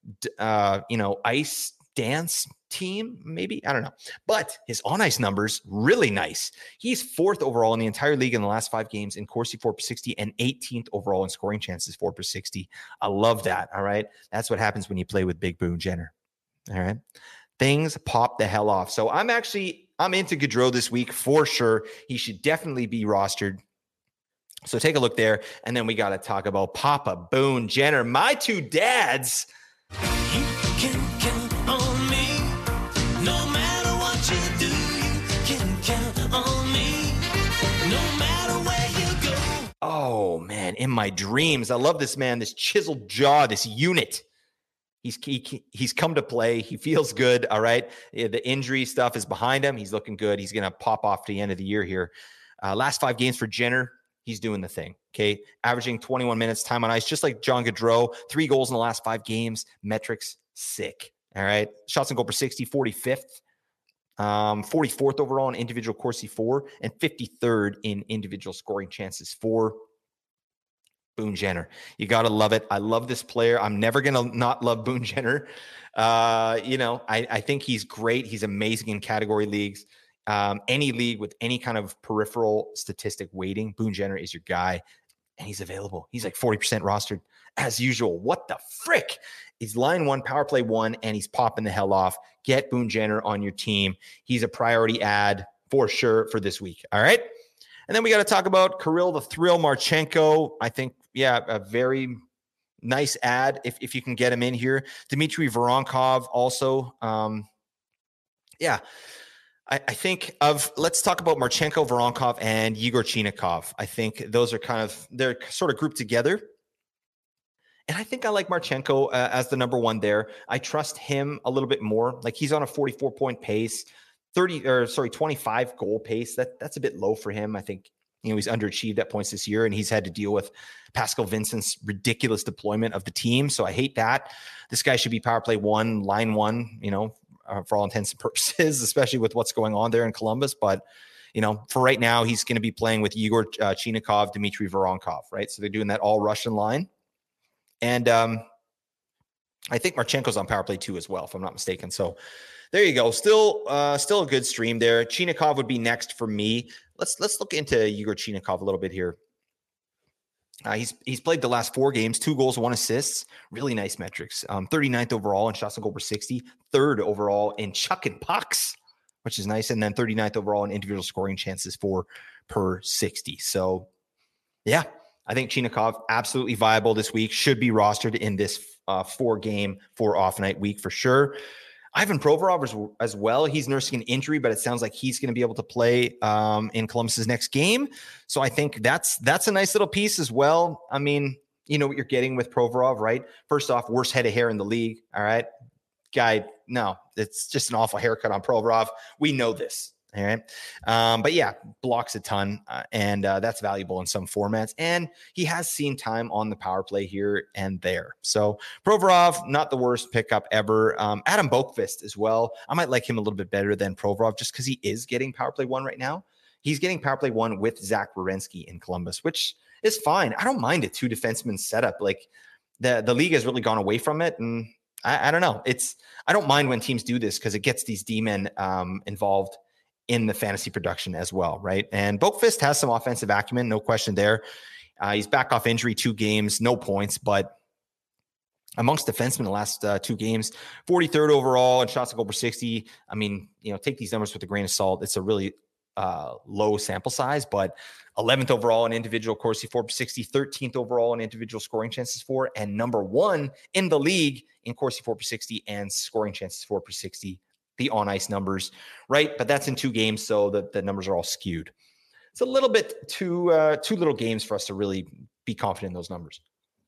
ice dance team, maybe. I don't know. But his on ice numbers, really nice. He's 4th overall in the entire league in the last 5 games in Corsi for per 60 and 18th overall in scoring chances for per 60. I love that. All right. That's what happens when you play with Big Boone Jenner. All right. Things pop the hell off. So I'm into Gaudreau this week for sure. He should definitely be rostered. So take a look there. And then we got to talk about Papa Boone Jenner. My 2 dads. You can count on me. No matter what you do, you can count on me. No matter where you go. Oh, man. In my dreams. I love this man, this chiseled jaw, this unit. He's come to play. He feels good. All right. The injury stuff is behind him. He's looking good. He's going to pop off to the end of the year here. Last 5 games for Jenner. He's doing the thing, okay? Averaging 21 minutes time on ice, just like John Gaudreau. 3 goals in the last 5 games. Metrics, sick, all right? Shots and goal per 60, 45th. 44th overall in individual Corsi for, and 53rd in individual scoring chances for. Boone Jenner. You got to love it. I love this player. I'm never going to not love Boone Jenner. I think he's great. He's amazing in category leagues. Any league with any kind of peripheral statistic weighting, Boone Jenner is your guy, and he's available. He's like 40% rostered as usual. What the frick? He's line 1, power play 1, and he's popping the hell off. Get Boone Jenner on your team. He's a priority ad for sure for this week. All right. And then we got to talk about Kirill the Thrill Marchenko. I think, a very nice ad if you can get him in here. Dmitry Voronkov also. I think let's talk about Marchenko, Voronkov, and Yegor Chinikov. I think those are they're sort of grouped together. And I think I like Marchenko as the number 1 there. I trust him a little bit more. Like, he's on a 44-point pace, 25 goal pace. That's a bit low for him. I think, he's underachieved at points this year, and he's had to deal with Pascal Vincent's ridiculous deployment of the team. So I hate that. This guy should be power play 1, line 1, for all intents and purposes, especially with what's going on there in Columbus. But, for right now, he's going to be playing with Yegor Chinikov, Dmitry Voronkov, right? So they're doing that all Russian line. And I think Marchenko's on power play 2 as well, if I'm not mistaken. So there you go. Still a good stream there. Chinikov would be next for me. Let's look into Yegor Chinikov a little bit here. He's played the last 4 games, 2 goals, 1 assist. Really nice metrics. 39th overall in shots on goal per 60, 3rd overall in chucking pucks, which is nice, and then 39th overall in individual scoring chances for per 60. So, yeah, I think Chinikov absolutely viable this week. Should be rostered in this 4-game, 4-off night week for sure. Ivan Provorov as well. He's nursing an injury, but it sounds like he's going to be able to play in Columbus's next game. So I think that's a nice little piece as well. I mean, you know what you're getting with Provorov, right? First off, worst head of hair in the league. All right, guy. No, it's just an awful haircut on Provorov. We know this. All right. But yeah, blocks a ton and that's valuable in some formats. And he has seen time on the power play here and there. So Provorov, not the worst pickup ever. Adam Boqvist as well. I might like him a little bit better than Provorov just because he is getting power play 1 right now. He's getting power play 1 with Zach Werenski in Columbus, which is fine. I don't mind a 2 defenseman setup. Like the league has really gone away from it. And I don't know. I don't mind when teams do this because it gets these D-men involved in the fantasy production as well, right? And Boqvist has some offensive acumen, no question there. He's back off injury 2 games, no points, but amongst defensemen the last 2 games, 43rd overall in shots on goal per 60. I mean, take these numbers with a grain of salt. It's a really low sample size, but 11th overall in individual Corsi for per 60, 13th overall in individual scoring chances for, and number 1 in the league in Corsi for per 60 and scoring chances for per 60. The on-ice numbers, right? But that's in 2 games, so the numbers are all skewed. It's a little bit too little games for us to really be confident in those numbers.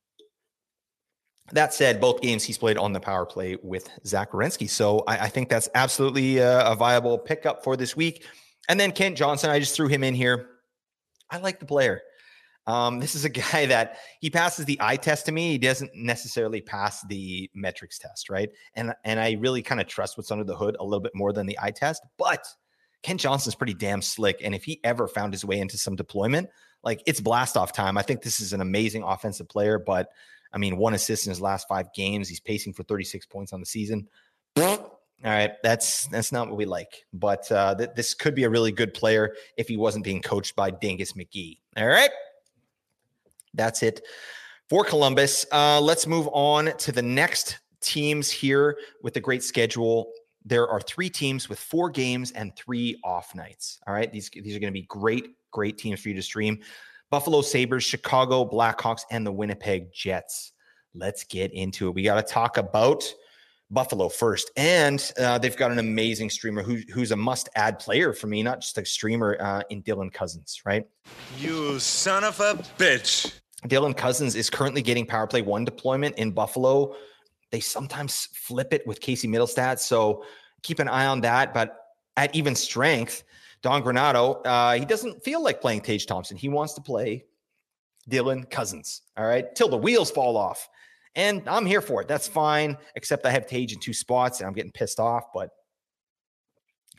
That said, both games he's played on the power play with Zach Werenski, so I think that's absolutely a viable pickup for this week. And then Kent Johnson, I just threw him in here. I like the player. This is a guy that he passes the eye test to me. He doesn't necessarily pass the metrics test, right? And I really kind of trust what's under the hood a little bit more than the eye test. But Kent Johnson's pretty damn slick. And if he ever found his way into some deployment, like it's blast off time. I think this is an amazing offensive player. But I mean, 1 assist in his last 5 games. He's pacing for 36 points on the season. All right, that's not what we like. But this could be a really good player if he wasn't being coached by Dingus McGee. All right. That's it for Columbus. Let's move on to the next teams here with the great schedule. There are 3 teams with 4 games and 3 off nights. All right. These are going to be great teams for you to stream. Buffalo Sabres, Chicago Blackhawks, and the Winnipeg Jets. Let's get into it. We got to talk about Buffalo first. And they've got an amazing streamer who's a must-add player for me, not just a streamer in Dylan Cousins, right? You son of a bitch. Dylan Cousins is currently getting power play 1 deployment in Buffalo. They sometimes flip it with Casey Middlestat, so keep an eye on that. But at even strength, Don Granato, he doesn't feel like playing Tage Thompson. He wants to play Dylan Cousins, all right, till the wheels fall off. And I'm here for it. That's fine, except I have Tage in 2 spots, and I'm getting pissed off. But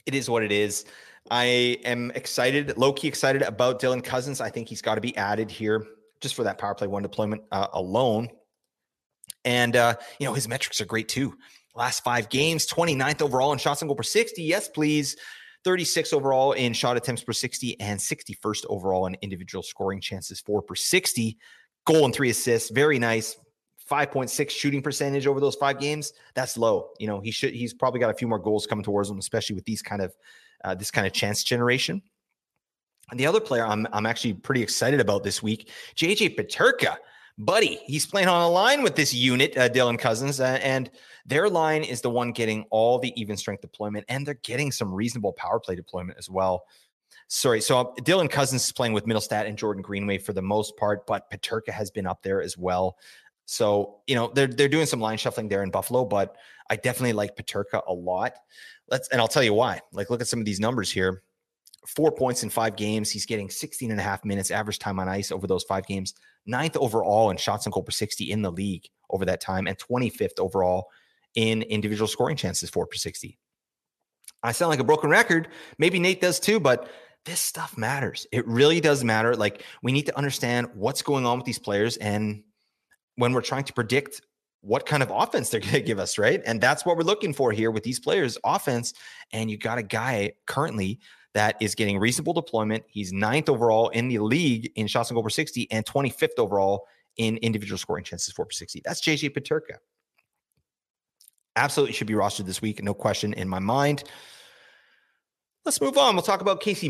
It is what it is. I am excited, low-key excited about Dylan Cousins. I think he's got to be added here just for that power play one deployment alone. And, his metrics are great too. Last 5 games, 29th overall in shots on goal per 60. Yes, please. 36 overall in shot attempts per 60 and 61st overall in individual scoring chances for per 60. Goal and 3 assists. Very nice. 5.6 shooting percentage over those 5 games. That's low. He's probably got a few more goals coming towards him, especially with these kind of this kind of chance generation. And the other player I'm actually pretty excited about this week, JJ Peterka. Buddy, he's playing on a line with this unit, Dylan Cousins, and their line is the one getting all the even strength deployment, and they're getting some reasonable power play deployment as well. So Dylan Cousins is playing with Middlestat and Jordan Greenway for the most part, but Peterka has been up there as well. So, they're doing some line shuffling there in Buffalo, but I definitely like Peterka a lot. And I'll tell you why. Like, look at some of these numbers here. 4 points in 5 games. He's getting 16 and a half minutes average time on ice over those 5 games. 9th overall in shots on goal per 60 in the league over that time, and 25th overall in individual scoring chances for per 60. I sound like a broken record. Maybe Nate does too, but this stuff matters. It really does matter. Like, we need to understand what's going on with these players, and when we're trying to predict what kind of offense they're going to give us, right? And that's what we're looking for here with these players, offense. And you got a guy currently that is getting reasonable deployment. He's 9th overall in the league in shots on goal per 60 and 25th overall in individual scoring chances for per 60. That's JJ Peterka. Absolutely should be rostered this week. No question in my mind. Let's move on. We'll talk about Casey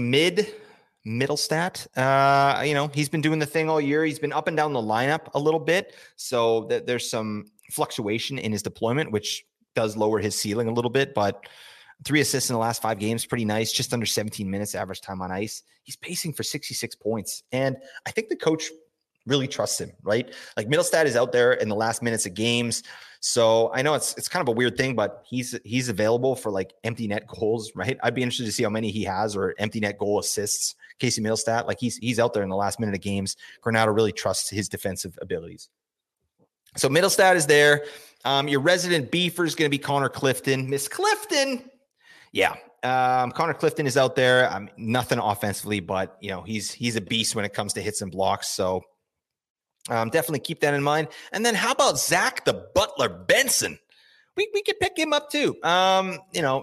Mittelstadt. He's been doing the thing all year. He's been up and down the lineup a little bit. So there's some fluctuation in his deployment, which does lower his ceiling a little bit, but 3 assists in the last 5 games, pretty nice. Just under 17 minutes average time on ice. He's pacing for 66 points. And I think the coach really trusts him, right? Like, Mittelstadt is out there in the last minutes of games. So I know it's kind of a weird thing, but he's available for like empty net goals, right? I'd be interested to see how many he has, or empty net goal assists. Casey Mittelstadt, like he's out there in the last minute of games. Granato really trusts his defensive abilities. So Mittelstadt is there. Your resident beefer is going to be Connor Clifton. Miss Clifton. Yeah. Connor Clifton is out there. Nothing offensively, but he's a beast when it comes to hits and blocks. So definitely keep that in mind. And then how about Zach the Butler Benson? We could pick him up too. I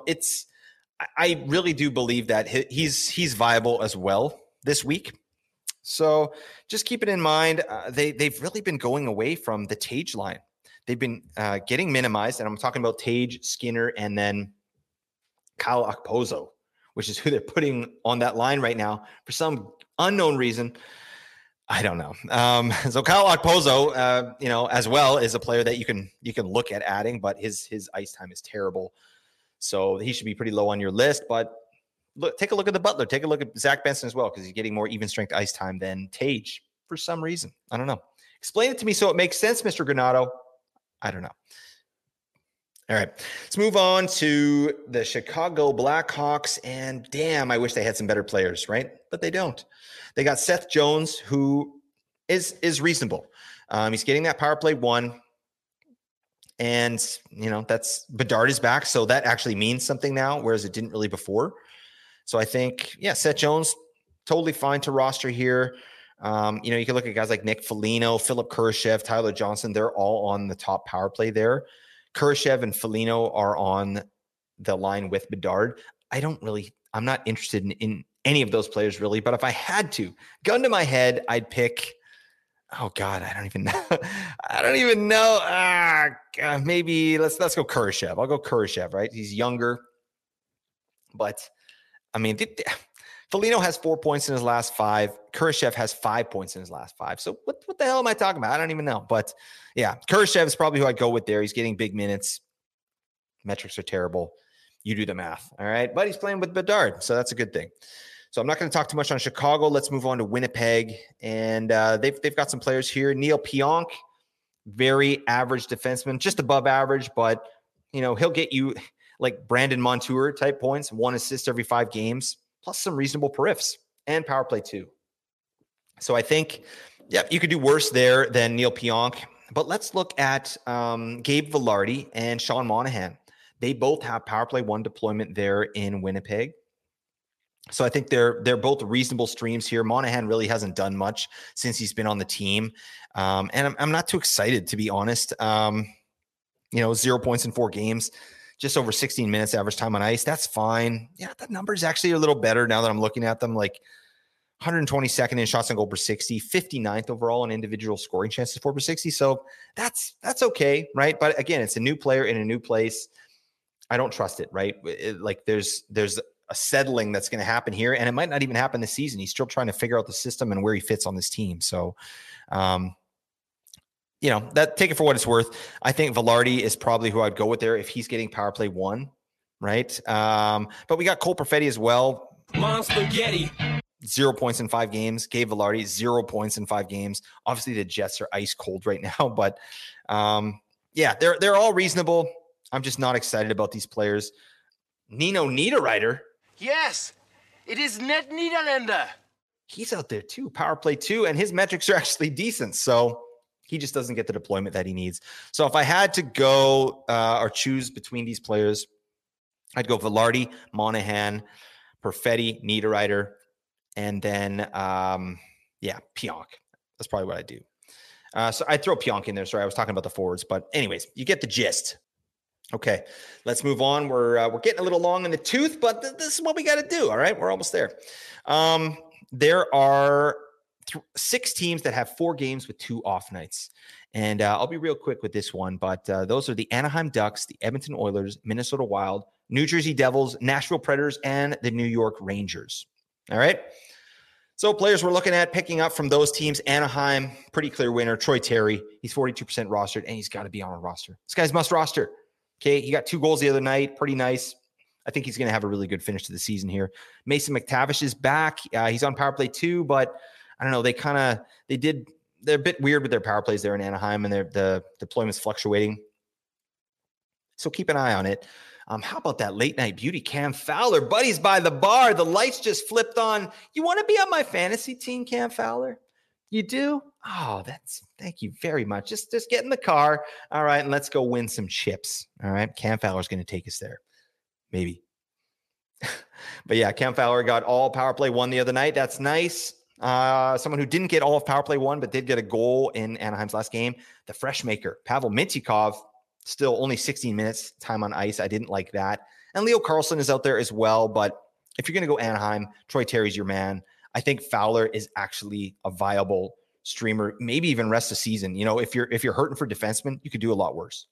really do believe that he's viable as well this week. So just keep it in mind. They've really been going away from the Tage line. They've been getting minimized, and I'm talking about Tage, Skinner, and then Kyle Okposo, which is who they're putting on that line right now for some unknown reason. I don't know. So Kyle Okposo, as well, is a player that you can look at adding, but his ice time is terrible. So he should be pretty low on your list. But take a look at the Butler. Take a look at Zach Benson as well, because he's getting more even strength ice time than Tage for some reason. I don't know. Explain it to me so it makes sense, Mr. Granato. I don't know. All right, let's move on to the Chicago Blackhawks. And damn, I wish they had some better players, right? But they don't. They got Seth Jones, who is reasonable. He's getting that power play 1. And, that's Bedard is back. So that actually means something now, whereas it didn't really before. So I think, Seth Jones, totally fine to roster here. You can look at guys like Nick Foligno, Philip Kurashev, Tyler Johnson. They're all on the top power play there. Kurashev and Foligno are on the line with Bedard. I'm not interested in any of those players really, but if I had to, gun to my head, I'd pick, oh God, I don't even know. Maybe let's go Kurashev. I'll go Kurashev, right? He's younger, but Foligno has 4 points in his last 5. Kurashev has 5 points in his last 5. So what the hell am I talking about? I don't even know. But yeah, Kurashev is probably who I'd go with there. He's getting big minutes. Metrics are terrible. You do the math. All right. But he's playing with Bedard. So that's a good thing. So I'm not going to talk too much on Chicago. Let's move on to Winnipeg. And they've got some players here. Neil Pionk, very average defenseman, just above average, but he'll get you like Brandon Montour type points, 1 assist every 5 games. Plus some reasonable periffs and power play too. So I think, you could do worse there than Neil Pionk. But let's look at Gabe Vilardi and Sean Monahan. They both have power play 1 deployment there in Winnipeg. So I think they're both reasonable streams here. Monahan really hasn't done much since he's been on the team. And I'm not too excited, to be honest. 0 points in 4 games, just over 16 minutes average time on ice. That's fine. Yeah, that number is actually a little better now that I'm looking at them. Like 122nd in shots on goal per 60, 59th overall in individual scoring chances for per 60. So that's okay, right? But again, it's a new player in a new place. I don't trust it, right? There's a settling that's going to happen here, and it might not even happen this season. He's still trying to figure out the system and where he fits on this team. So, that take it for what it's worth. I think Velarde is probably who I'd go with there if he's getting power play 1, right? But we got Cole Perfetti as well. Mom spaghetti. 0 points in 5 games. Gabe Velarde, 0 points in 5 games. Obviously, the Jets are ice cold right now, but they're all reasonable. I'm just not excited about these players. Nino Niederreiter. Yes, it is Ned Niederländer. He's out there too, power play 2, and his metrics are actually decent. So he just doesn't get the deployment that he needs. So if I had to go or choose between these players, I'd go Velarde, Monahan, Perfetti, Niederreiter, and then Pionk. That's probably what I do. So I'd throw Pionk in there. Sorry, I was talking about the forwards, but anyways, you get the gist. Okay, let's move on. We're getting a little long in the tooth, but this is what we got to do. All right, we're almost there. There are 6 teams that have 4 games with 2 off nights, and I'll be real quick with this one. But those are the Anaheim Ducks, the Edmonton Oilers, Minnesota Wild, New Jersey Devils, Nashville Predators, and the New York Rangers. All right. So players we're looking at picking up from those teams: Anaheim, pretty clear winner. Troy Terry, he's 42% rostered, and he's got to be on a roster. This guy's must roster. Okay, he got 2 goals the other night. Pretty nice. I think he's going to have a really good finish to the season here. Mason McTavish is back. He's on power play 2, but I don't know. They're a bit weird with their power plays there in Anaheim, and the deployment's fluctuating. So keep an eye on it. How about that late night beauty, Cam Fowler? Buddies by the bar. The lights just flipped on. You want to be on my fantasy team, Cam Fowler? You do? Oh, thank you very much. Just get in the car. All right. And let's go win some chips. All right. Cam Fowler's going to take us there. Maybe. But yeah, Cam Fowler got all power play 1 the other night. That's nice. Someone who didn't get all of power play 1, but did get a goal in Anaheim's last game. The fresh maker, Pavel Mintyukov, still only 16 minutes time on ice. I didn't like that. And Leo Carlsson is out there as well. But if you're going to go Anaheim, Troy Terry's your man. I think Fowler is actually a viable streamer, maybe even rest of season. If you're hurting for defensemen, you could do a lot worse.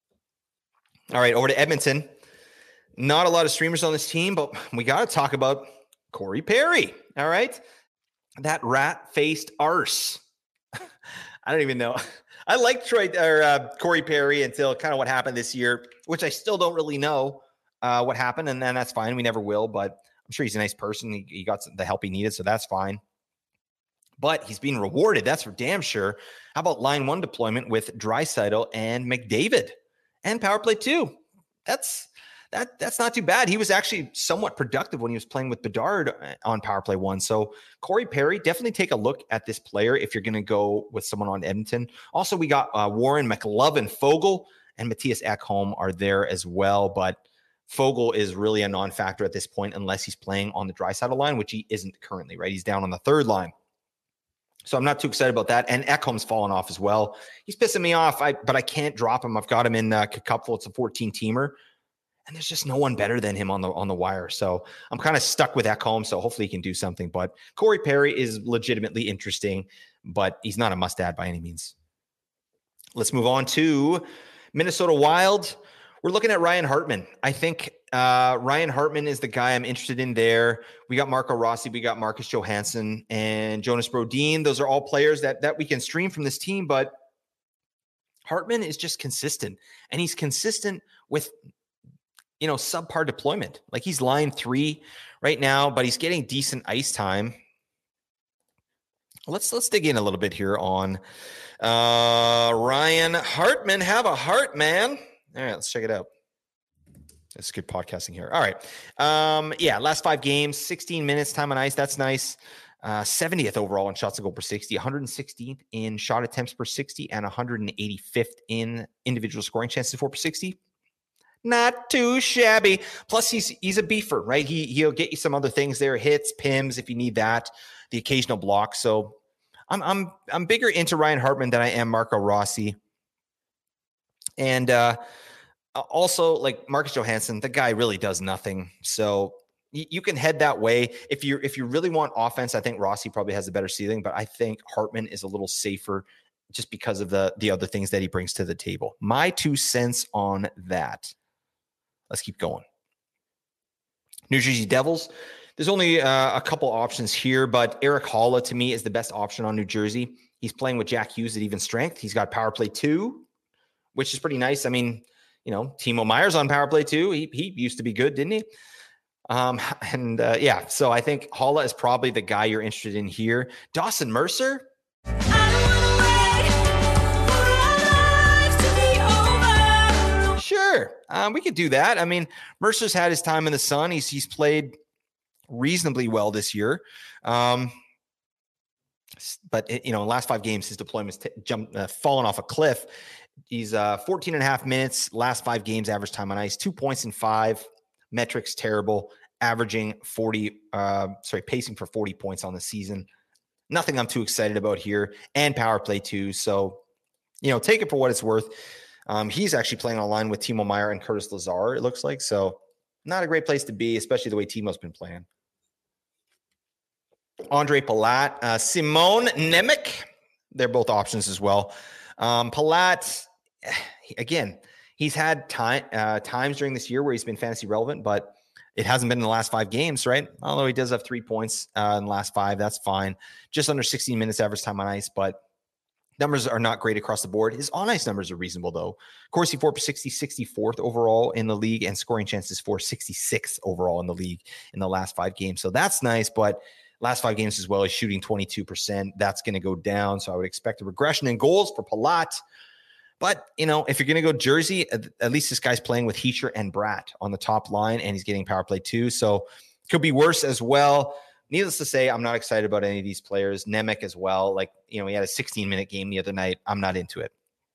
All right, over to Edmonton. Not a lot of streamers on this team, but we got to talk about Corey Perry. All right, that rat-faced arse. I don't even know. I liked Corey Perry until kind of what happened this year, which I still don't really know what happened, and then that's fine. We never will, but I'm sure he's a nice person. He got the help he needed, so that's fine. But he's being rewarded. That's for damn sure. How about line 1 deployment with Draisaitl and McDavid and power play 2? That's not too bad. He was actually somewhat productive when he was playing with Bedard on power play 1. So Corey Perry, definitely take a look at this player if you're going to go with someone on Edmonton. Also, we got Warren McLovin, Fogle, and Matthias Ekholm are there as well. But Fogle is really a non-factor at this point unless he's playing on the Draisaitl line, which he isn't currently, right? He's down on the 3rd line. So I'm not too excited about that. And Ekholm's fallen off as well. He's pissing me off, but I can't drop him. I've got him in Cupful. It's a 14-teamer. And there's just no one better than him on the wire. So I'm kind of stuck with Ekholm. So hopefully he can do something. But Corey Perry is legitimately interesting, but he's not a must-add by any means. Let's move on to Minnesota Wild. We're looking at Ryan Hartman. I think Ryan Hartman is the guy I'm interested in there. We got Marco Rossi, we got Marcus Johansson, and Jonas Brodin. Those are all players that we can stream from this team, but Hartman is just consistent. And he's consistent with, subpar deployment. Like he's line 3 right now, but he's getting decent ice time. Let's dig in a little bit here on Ryan Hartman. Have a heart, man. All right, let's check it out. It's good podcasting here. All right. Last 5 games, 16 minutes time on ice. That's nice. 70th overall in shots to goal per 60, 116th in shot attempts per 60, and 185th in individual scoring chances for per 60. Not too shabby. Plus, he's a beefer, right? He'll get you some other things there, hits, pims if you need that, the occasional block. So I'm bigger into Ryan Hartman than I am Marco Rossi. And also, like Marcus Johansson, the guy really does nothing. So you can head that way. If you really want offense, I think Rossi probably has a better ceiling, but I think Hartman is a little safer just because of the other things that he brings to the table. My 2 cents on that. Let's keep going. New Jersey Devils. There's only a couple options here, but Eric Haula to me is the best option on New Jersey. He's playing with Jack Hughes at even strength. He's got power play 2, which is pretty nice. I mean, Timo Meyer's on power play 2. He used to be good, didn't he? So I think Haula is probably the guy you're interested in here. Dawson Mercer. Sure. We could do that. I mean, Mercer's had his time in the sun. He's played reasonably well this year. But in the last 5 games, his deployment's fallen off a cliff. He's 14 and a half minutes, last 5 games, average time on ice, 2 points in 5, metrics terrible, averaging pacing for 40 points on the season. Nothing I'm too excited about here, and power play 2. So, take it for what it's worth. He's actually playing on a line with Timo Meier and Curtis Lazar, it looks like. So not a great place to be, especially the way Timo's been playing. Andre Palat, Simone Nemec. They're both options as well. Palat, again, he's had times during this year where he's been fantasy relevant, but it hasn't been in the last 5 games, right? Although he does have 3 points in the last 5, that's fine. Just under 16 minutes average time on ice, but numbers are not great across the board. His on-ice numbers are reasonable, though. Corsi 4 per 60, 64th overall in the league, and scoring chances for 66th overall in the league in the last 5 games. So that's nice, but last 5 games as well, he's shooting 22%. That's going to go down, so I would expect a regression in goals for Palat. But, if you're going to go Jersey, at least this guy's playing with Heecher and Bratt on the top line, and he's getting power play 2, so could be worse as well. Needless to say, I'm not excited about any of these players. Nemec as well. He had a 16-minute game the other night. I'm not into it.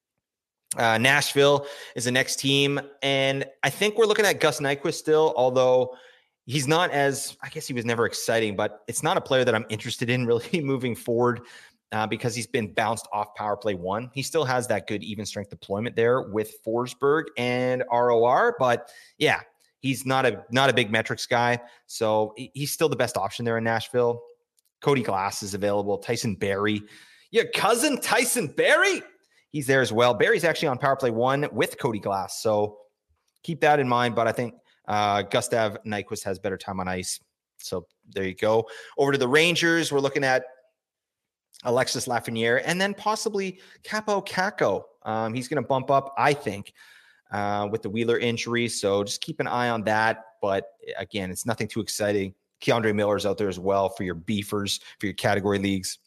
Nashville is the next team, and I think we're looking at Gus Nyquist still, although he's not as, I guess he was never exciting, but it's not a player that I'm interested in really moving forward because he's been bounced off power play 1. He still has that good even strength deployment there with Forsberg and ROR, but yeah, he's not a big metrics guy, so he's still the best option there in Nashville. Cody Glass is available. Tyson Barrie. Your cousin Tyson Barrie? He's there as well. Barry's actually on power play 1 with Cody Glass, so keep that in mind, but I think Gustav Nyquist has better time on ice. So there you go. Over to the Rangers, we're looking at Alexis Lafreniere and then possibly Capo Caco. He's going to bump up, I think, with the Wheeler injury. So just keep an eye on that. But again, it's nothing too exciting. Keandre Miller's out there as well for your beefers, for your category leagues.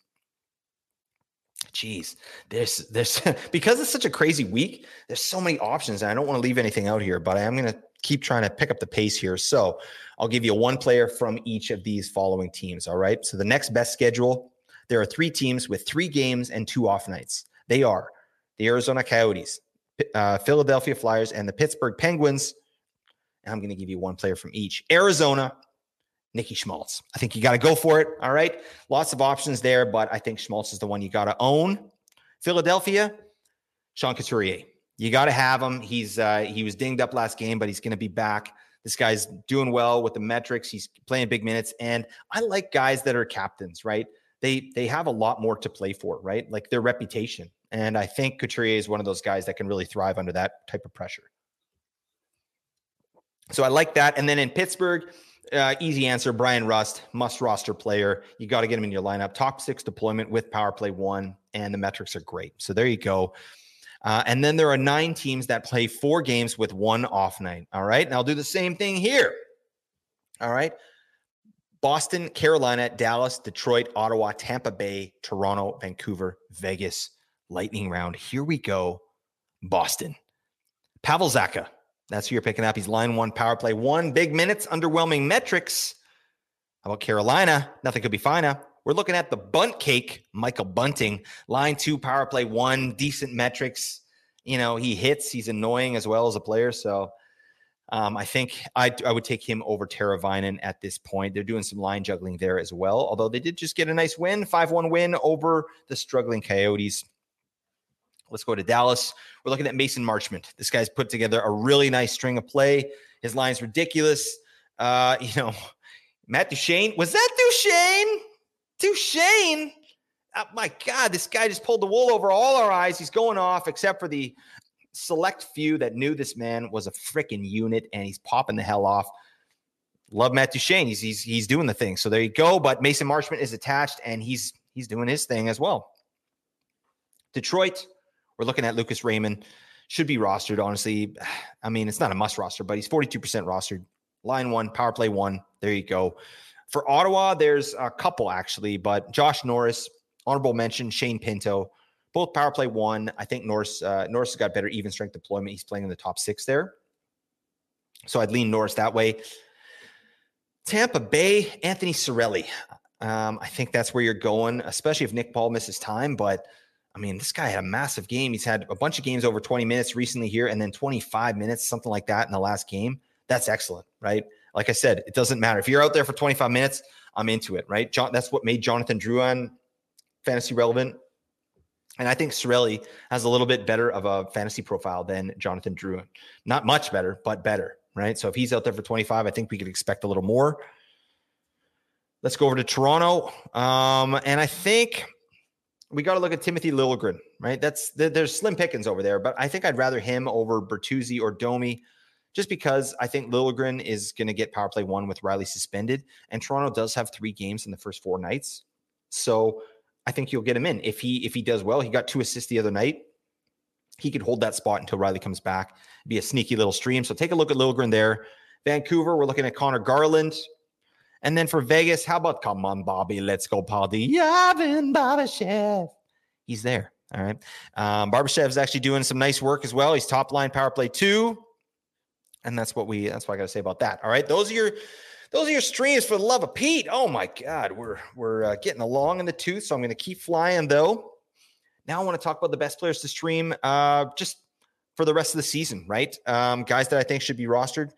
Jeez, there's because it's such a crazy week, there's so many options, and I don't want to leave anything out here, but I am going to keep trying to pick up the pace here. So I'll give you 1 player from each of these following teams. All right. So the next best schedule, there are 3 teams with 3 games and 2 off nights. They are the Arizona Coyotes, Philadelphia Flyers, and the Pittsburgh Penguins. And I'm going to give you 1 player from each. Arizona, Nicky Schmaltz. I think you got to go for it. All right. Lots of options there, but I think Schmaltz is the one you got to own. Philadelphia, Sean Couturier. You got to have him. He was dinged up last game, but he's going to be back. This guy's doing well with the metrics. He's playing big minutes. And I like guys that are captains, right? They have a lot more to play for, right? Like their reputation. And I think Couturier is one of those guys that can really thrive under that type of pressure. So I like that. And then in Pittsburgh, easy answer, Brian Rust, must roster player. You got to get him in your lineup. Top 6 deployment with power play 1, and the metrics are great. So there you go. And then there are 9 teams that play 4 games with 1 off night. All right. And I'll do the same thing here. All right. Boston, Carolina, Dallas, Detroit, Ottawa, Tampa Bay, Toronto, Vancouver, Vegas, lightning round. Here we go. Boston. Pavel Zacha. That's who you're picking up. He's line 1, power play 1, big minutes, underwhelming metrics. How about Carolina? Nothing could be finer. We're looking at the bunt cake, Michael Bunting, line 2, power play 1, decent metrics. He hits. He's annoying as well as a player. So I think I would take him over Teravainen at this point. They're doing some line juggling there as well, although they did just get a nice win, 5-1 win over the struggling Coyotes. Let's go to Dallas. We're looking at Mason Marchment. This guy's put together a really nice string of play. His line's ridiculous. Matt Duchene. Was that Duchene? Duchene? Oh my God, this guy just pulled the wool over all our eyes. He's going off, except for the select few that knew this man was a freaking unit, and he's popping the hell off. Love Matt Duchene. He's doing the thing. So there you go. But Mason Marchment is attached, and he's doing his thing as well. Detroit, we're looking at Lucas Raymond. Should be rostered, honestly. I mean, it's not a must roster, but he's 42% rostered. Line 1, power play 1. There you go. For Ottawa, there's a couple actually, but Josh Norris, honorable mention, Shane Pinto, both power play 1. I think Norris has got better even strength deployment. He's playing in the top 6 there. So I'd lean Norris that way. Tampa Bay, Anthony Cirelli. I think that's where you're going, especially if Nick Paul misses time. But, I mean, this guy had a massive game. He's had a bunch of games over 20 minutes recently here and then 25 minutes, something like that in the last game. That's excellent, right? Like I said, it doesn't matter. If you're out there for 25 minutes, I'm into it, right? That's what made Jonathan Drouin fantasy relevant. And I think Cirelli has a little bit better of a fantasy profile than Jonathan Drouin. Not much better, but better, right? So if he's out there for 25, I think we could expect a little more. Let's go over to Toronto. And I think we got to look at Timothy Liljegren, right? There's slim pickings over there, but I think I'd rather him over Bertuzzi or Domi, just because I think Liljegren is going to get power play 1 with Riley suspended, and Toronto does have 3 games in the first 4 nights. So I think you'll get him in. If he does well, he got 2 assists the other night. He could hold that spot until Riley comes back. It'd be a sneaky little stream. So take a look at Liljegren there. Vancouver, we're looking at Connor Garland. And then for Vegas, how about, come on, Bobby, let's go, Paddy. Yavin Barbashev. He's there. All right. Barbashev is actually doing some nice work as well. He's top line power play 2. And that's what I got to say about that. All right. Those are your streams, for the love of Pete. Oh my God. We're getting along in the tooth. So I'm going to keep flying though. Now I want to talk about the best players to stream just for the rest of the season, right? Guys that I think should be rostered.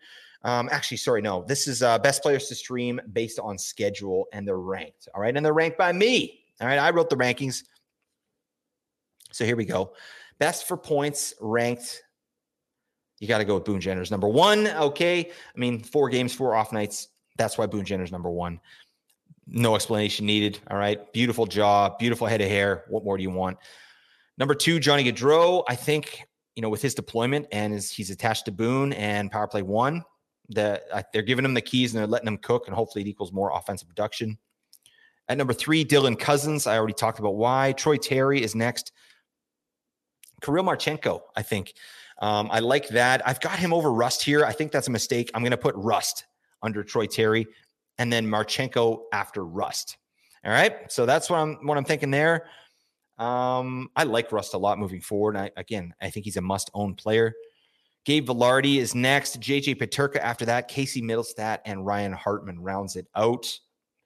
This is best players to stream based on schedule, and they're ranked. All right. And they're ranked by me. All right. I wrote the rankings. So here we go. Best for points ranked. You got to go with Boone Jenner's number 1. Okay. I mean, 4 games, 4 off nights. That's why Boone Jenner's number 1. No explanation needed. All right. Beautiful jaw, beautiful head of hair. What more do you want? Number 2, Johnny Gaudreau. I think, with his deployment and he's attached to Boone and power play 1, they're giving him the keys and they're letting him cook, and hopefully it equals more offensive production. At number 3, Dylan Cousins. I already talked about why. Troy Terry is next. Kirill Marchenko, I think. I like that. I've got him over Rust here. I think that's a mistake. I'm going to put Rust under Troy Terry and then Marchenko after Rust. All right. So that's what I'm thinking there. I like Rust a lot moving forward. I think he's a must-own player. Gabe Vilardi is next. JJ Peterka after that. Casey Middlestat and Ryan Hartman rounds it out.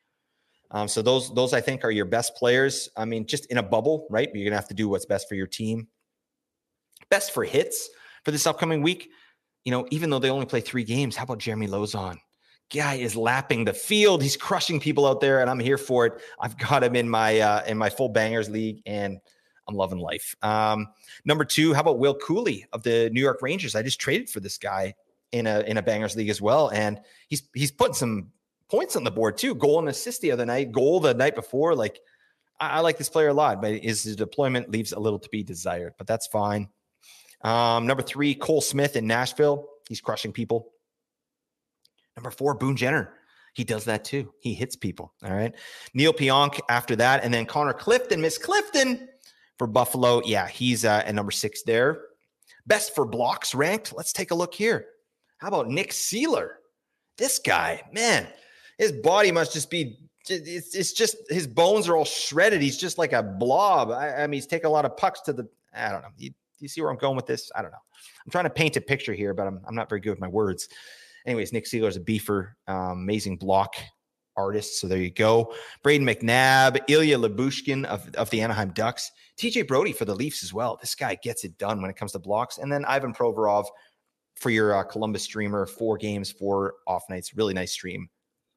So those I think are your best players. I mean, just in a bubble, right? You're going to have to do what's best for your team. Best for hits for this upcoming week. Even though they only play 3 games, how about Jeremy Lauzon? Guy is lapping the field. He's crushing people out there, and I'm here for it. I've got him in my full bangers league, and I'm loving life. Number 2, how about Will Cooley of the New York Rangers? I just traded for this guy in a bangers league as well, and he's putting some points on the board too. Goal and assist the other night. Goal the night before. Like I like this player a lot, but his deployment leaves a little to be desired. But that's fine. Number 3, Cole Smith in Nashville. He's crushing people. Number 4, Boone Jenner. He does that too. He hits people. All right. Neil Pionk after that. And then Connor Clifton, Miss Clifton for Buffalo. Yeah, he's at number 6 there. Best for blocks ranked. Let's take a look here. How about Nick Seeler? This guy, man, his body must just be, it's just, his bones are all shredded. He's just like a blob. I mean, he's taking a lot of pucks to the, I don't know. Do you see where I'm going with this? I don't know. I'm trying to paint a picture here, but I'm not very good with my words. Anyways, Nick Seeler is a beefer, amazing block artist. So there you go. Braden McNabb, Ilya Lyubushkin of the Anaheim Ducks, TJ Brody for the Leafs as well. This guy gets it done when it comes to blocks. And then Ivan Provorov for your Columbus streamer. 4 games, 4 off nights. Really nice stream.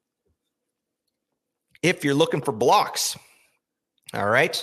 If you're looking for blocks, all right.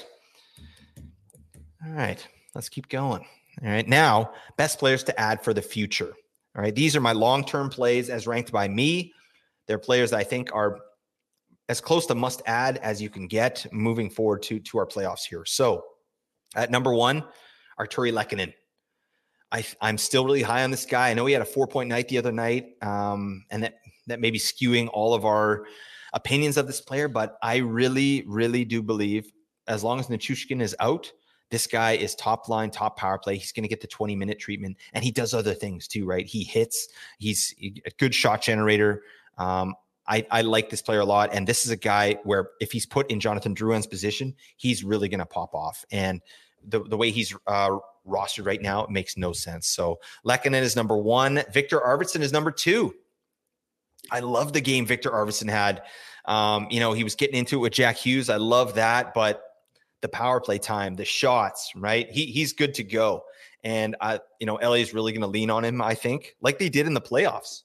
Let's keep going. All right, now best players to add for the future. All right, these are my long-term plays as ranked by me. They're players that I think are as close to must add as you can get moving forward to our playoffs here. So at number 1, Artturi Lehkonen. I'm still really high on this guy. I know he had a 4-point night the other night, and that may be skewing all of our opinions of this player, but I really, really do believe as long as Nichushkin is out, this guy is top line, top power play. He's going to get the 20-minute treatment, and he does other things too, right? He hits. He's a good shot generator. I like this player a lot, and this is a guy where if he's put in Jonathan Drouin's position, he's really going to pop off. And the way he's rostered right now, it makes no sense. So Lehkonen is number 1. Victor Arvidsson is number 2. I love the game Victor Arvidsson had. He was getting into it with Jack Hughes. I love that, but the power play time, the shots, right? He's good to go. And LA is really going to lean on him, I think, like they did in the playoffs.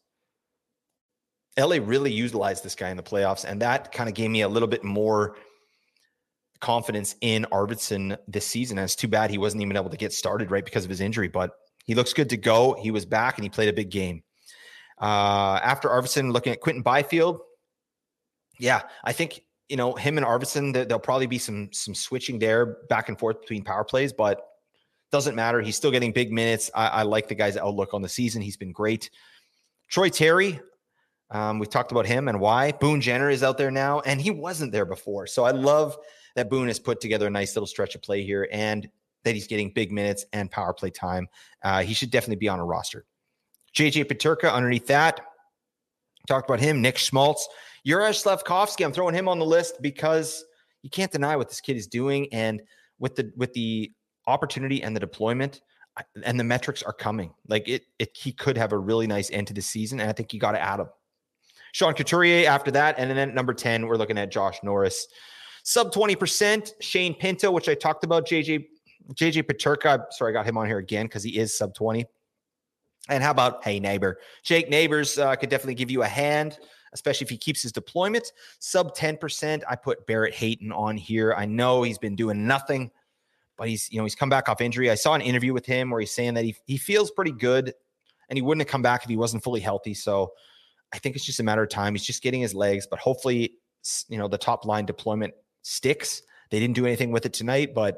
LA really utilized this guy in the playoffs, and that kind of gave me a little bit more confidence in Arvidsson this season. And it's too bad he wasn't even able to get started right because of his injury, but he looks good to go. He was back and he played a big game. After Arvidsson, looking at Quinton Byfield. Yeah, I think, him and Arvidsson, there'll probably be some switching there back and forth between power plays, but doesn't matter. He's still getting big minutes. I like the guy's outlook on the season. He's been great. Troy Terry, we talked about him and why. Boone Jenner is out there now, and he wasn't there before. So I love that Boone has put together a nice little stretch of play here and that he's getting big minutes and power play time. He should definitely be on a roster. JJ Peterka underneath that. Talked about him. Nick Schmaltz. Juraj Slafkovsky, I'm throwing him on the list because you can't deny what this kid is doing. And with the opportunity and the deployment and the metrics are coming. Like he could have a really nice end to the season, and I think you got to add him. Sean Couturier after that. And then at number 10, we're looking at Josh Norris. Sub 20%, Shane Pinto, which I talked about. JJ Peterka. Sorry, I got him on here again because he is sub 20. And how about, hey, neighbor? Jake Neighbors could definitely give you a hand, especially if he keeps his deployment. Sub 10%, I put Barrett Hayton on here. I know he's been doing nothing, but he's come back off injury. I saw an interview with him where he's saying that he feels pretty good, and he wouldn't have come back if he wasn't fully healthy. So I think it's just a matter of time. He's just getting his legs, but hopefully, the top line deployment sticks. They didn't do anything with it tonight, but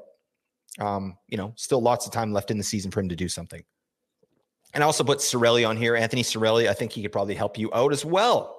still lots of time left in the season for him to do something. And I also put Cirelli on here. Anthony Cirelli, I think he could probably help you out as well.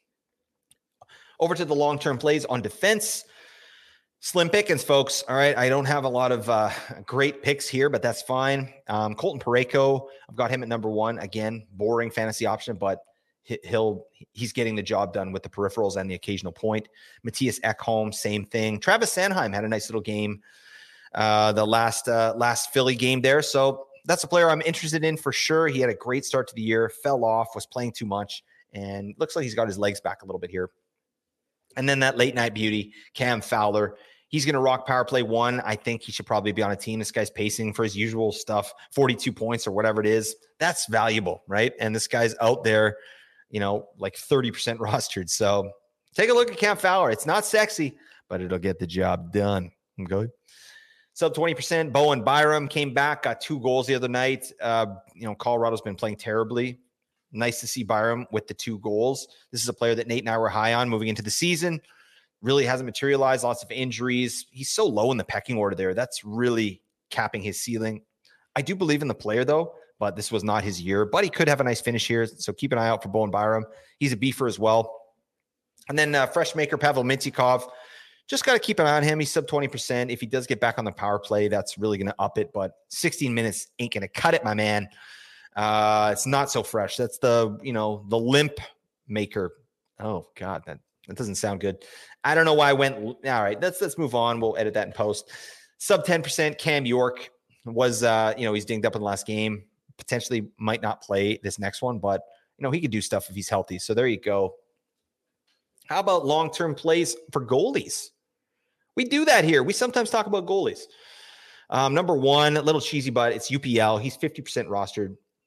Over to the long-term plays on defense. Slim pickings, folks. All right, I don't have a lot of great picks here, but that's fine. Colton Parayko, I've got him at number 1. Again, boring fantasy option, but he's getting the job done with the peripherals and the occasional point. Matthias Ekholm, same thing. Travis Sanheim had a nice little game the last Philly game there. So that's a player I'm interested in for sure. He had a great start to the year, fell off, was playing too much, and looks like he's got his legs back a little bit here. And then that late night beauty, Cam Fowler. He's going to rock power play 1. I think he should probably be on a team. This guy's pacing for his usual stuff, 42 points or whatever it is. That's valuable, right? And this guy's out there, like 30% rostered. So take a look at Cam Fowler. It's not sexy, but it'll get the job done. Okay. Sub 20%. Bowen Byram came back, got 2 goals the other night. Colorado's been playing terribly. Nice to see Byram with the 2 goals. This is a player that Nate and I were high on moving into the season. Really hasn't materialized. Lots of injuries. He's so low in the pecking order there. That's really capping his ceiling. I do believe in the player, though, but this was not his year. But he could have a nice finish here, so keep an eye out for Bowen Byram. He's a beefer as well. And then fresh maker Pavel Mintyukov. Just got to keep an eye on him. He's sub 20%. If he does get back on the power play, that's really going to up it. But 16 minutes ain't going to cut it, my man. It's not so fresh. That's the limp maker. Oh, God, that doesn't sound good. I don't know why I went. All right, let's move on. We'll edit that in post. Sub 10%. Cam York was, he's dinged up in the last game. Potentially might not play this next one, but, he could do stuff if he's healthy. So there you go. How about long-term plays for goalies? We do that here. We sometimes talk about goalies. Number 1, a little cheesy, but it's UPL. He's 50% rostered.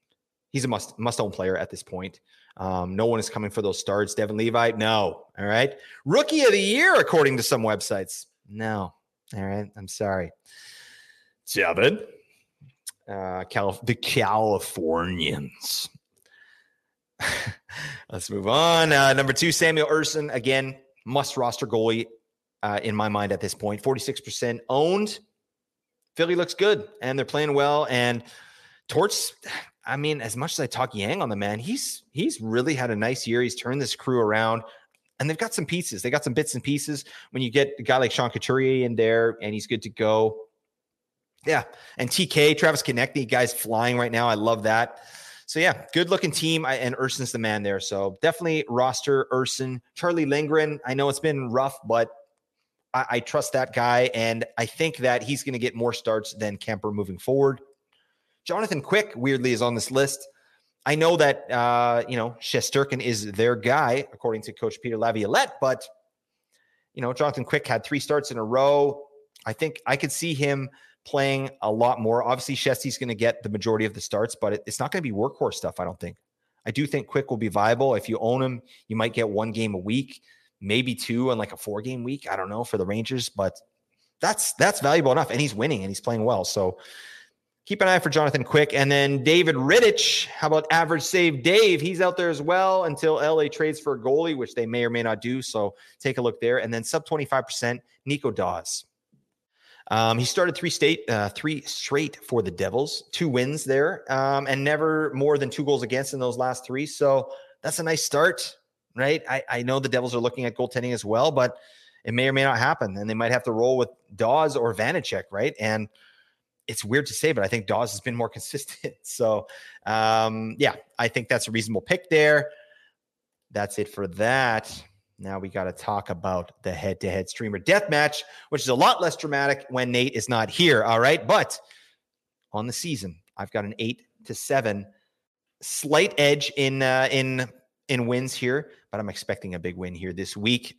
He's a must-own player at this point. No one is coming for those starts. Devin Levi, no. All right. Rookie of the year, according to some websites. No. All right. I'm sorry. Devin. The Californians. Let's move on. Number 2, Samuel Ersson. Again, must roster goalie in my mind at this point. 46% owned. Philly looks good, and they're playing well. And Torts, I mean, as much as I talk Yang on the man, he's really had a nice year. He's turned this crew around, and they've got some pieces. They got some bits and pieces. When you get a guy like Sean Couturier in there, and he's good to go. Yeah, and TK, Travis Konechny, guy's flying right now. I love that. So, yeah, good-looking team, and Ersson's the man there. So, definitely roster Ersson. Charlie Lindgren, I know it's been rough, but I trust that guy, and I think that he's going to get more starts than Kemper moving forward. Jonathan Quick, weirdly, is on this list. I know that, Shesterkin is their guy, according to Coach Peter Laviolette, but, Jonathan Quick had 3 starts in a row. I think I could see him playing a lot more. Obviously, Shesty's going to get the majority of the starts, but it's not going to be workhorse stuff, I don't think. I do think Quick will be viable. If you own him, you might get 1 game a week, maybe 2 on like a 4-game week. I don't know for the Rangers, but that's valuable enough. And he's winning and he's playing well. So keep an eye for Jonathan Quick. And then David Rittich. How about average save Dave? He's out there as well until LA trades for a goalie, which they may or may not do. So take a look there. And then sub 25%, Nico Dawes. He started 3 straight for the Devils, 2 wins there, and never more than 2 goals against in those last 3. So that's a nice start, right? I know the Devils are looking at goaltending as well, but it may or may not happen, and they might have to roll with Dawes or Vanacek, right? And it's weird to say, but I think Dawes has been more consistent. So, I think that's a reasonable pick there. That's it for that. Now we got to talk about the head-to-head streamer deathmatch, which is a lot less dramatic when Nate is not here. All right. But on the season, I've got an 8-7 slight edge in wins here, but I'm expecting a big win here this week.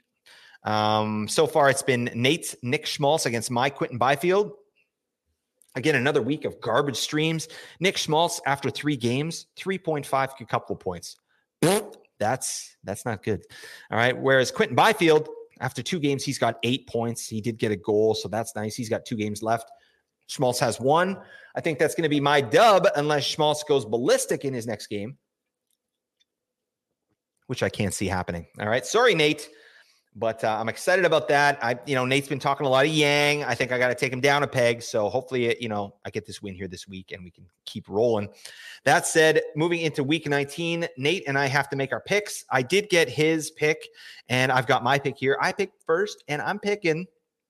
So far it's been Nate's Nick Schmaltz against my Quinton Byfield. Again, another week of garbage streams. Nick Schmaltz after 3 games, 3.5 couple of points. That's not good. All right. Whereas Quinton Byfield, after 2 games, he's got 8 points. He did get a goal, so that's nice. He's got 2 games left. Schmaltz has 1. I think that's going to be my dub unless Schmaltz goes ballistic in his next game, which I can't see happening. All right. Sorry, Nate. But I'm excited about that. Nate's been talking a lot of Yang. I think I got to take him down a peg. So hopefully, I get this win here this week and we can keep rolling. That said, moving into week 19, Nate and I have to make our picks. I did get his pick and I've got my pick here. I picked first and I'm picking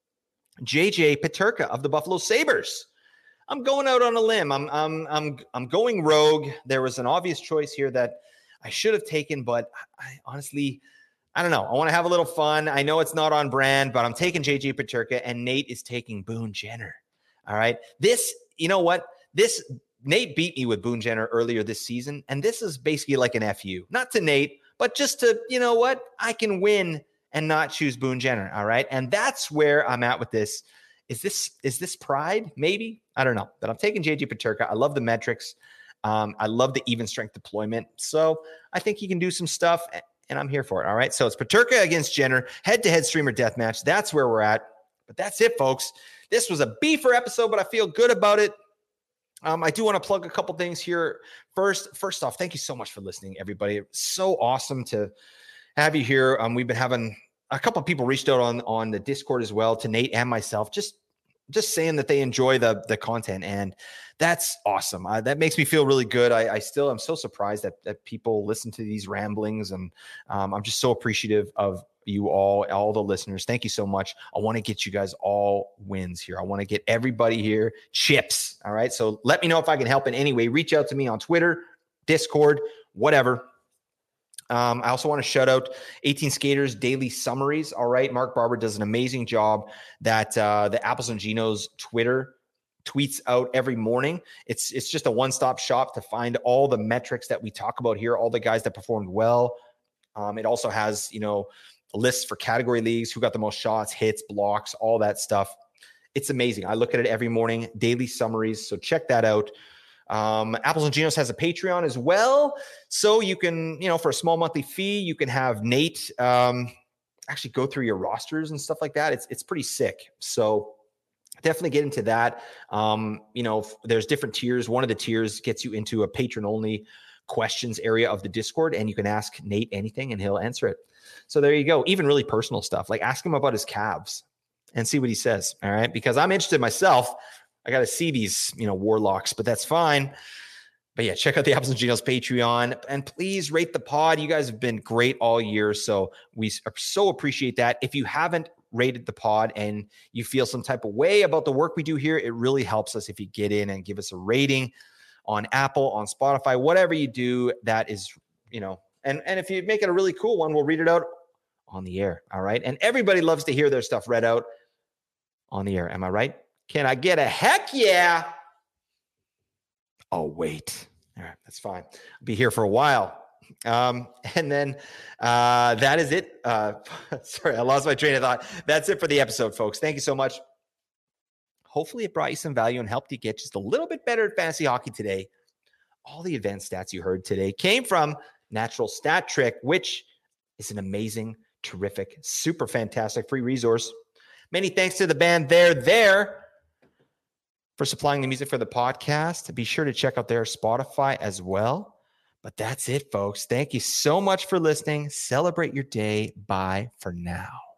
JJ Peterka of the Buffalo Sabres. I'm going out on a limb. I'm going rogue. There was an obvious choice here that I should have taken, but I honestly, I don't know. I want to have a little fun. I know it's not on brand, but I'm taking JJ Peterka and Nate is taking Boone Jenner. All right. You know what? Nate beat me with Boone Jenner earlier this season. And this is basically like an FU, not to Nate, but just to, you know what? I can win and not choose Boone Jenner. All right. And that's where I'm at with this. Is this pride? Maybe. I don't know. But I'm taking JJ Peterka. I love the metrics. I love the even strength deployment. So I think he can do some stuff. And I'm here for it. All right. So it's Peterka against Jenner, head-to-head streamer deathmatch. That's where we're at. But that's it, folks. This was a beefer episode, but I feel good about it. I do want to plug a couple things here. First off, thank you so much for listening, everybody. It's so awesome to have you here. We've been having a couple of people reached out on the Discord as well to Nate and myself, just saying that they enjoy the content, and that's awesome. That makes me feel really good. I still am so surprised that people listen to these ramblings, and I'm just so appreciative of you all the listeners. Thank you so much. I want to get you guys all wins here. I want to get everybody here chips. All right. So let me know if I can help in any way. Reach out to me on Twitter, Discord, whatever. I also want to shout out 18 Skaters Daily Summaries. All right. Mark Barber does an amazing job that the Apples and Genos Twitter tweets out every morning. It's just a one-stop shop to find all the metrics that we talk about here, all the guys that performed well. It also has, lists for category leagues, who got the most shots, hits, blocks, all that stuff. It's amazing. I look at it every morning, daily summaries. So check that out. Apples and Genos has a Patreon as well. So you can, for a small monthly fee, you can have Nate actually go through your rosters and stuff like that. It's pretty sick. So definitely get into that. There's different tiers. One of the tiers gets you into a patron only questions area of the Discord, and you can ask Nate anything and he'll answer it. So there you go. Even really personal stuff, like ask him about his calves and see what he says. All right. Because I'm interested myself. I got to see these, warlocks, but that's fine. But yeah, check out the Apples and Genos Patreon and please rate the pod. You guys have been great all year. So we so appreciate that. If you haven't rated the pod and you feel some type of way about the work we do here, it really helps us if you get in and give us a rating on Apple, on Spotify, whatever you do. That is, and if you make it a really cool one, we'll read it out on the air. All right. And everybody loves to hear their stuff read out on the air. Am I right? Can I get a heck yeah? Oh, wait. All right. That's fine. I'll be here for a while. And then that is it. Sorry, I lost my train of thought. That's it for the episode, folks. Thank you so much. Hopefully it brought you some value and helped you get just a little bit better at fantasy hockey today. All the advanced stats you heard today came from Natural Stat Trick, which is an amazing, terrific, super fantastic free resource. Many thanks to the band There for supplying the music for the podcast. Be sure to check out their Spotify as well. But that's it, folks. Thank you so much for listening. Celebrate your day. Bye for now.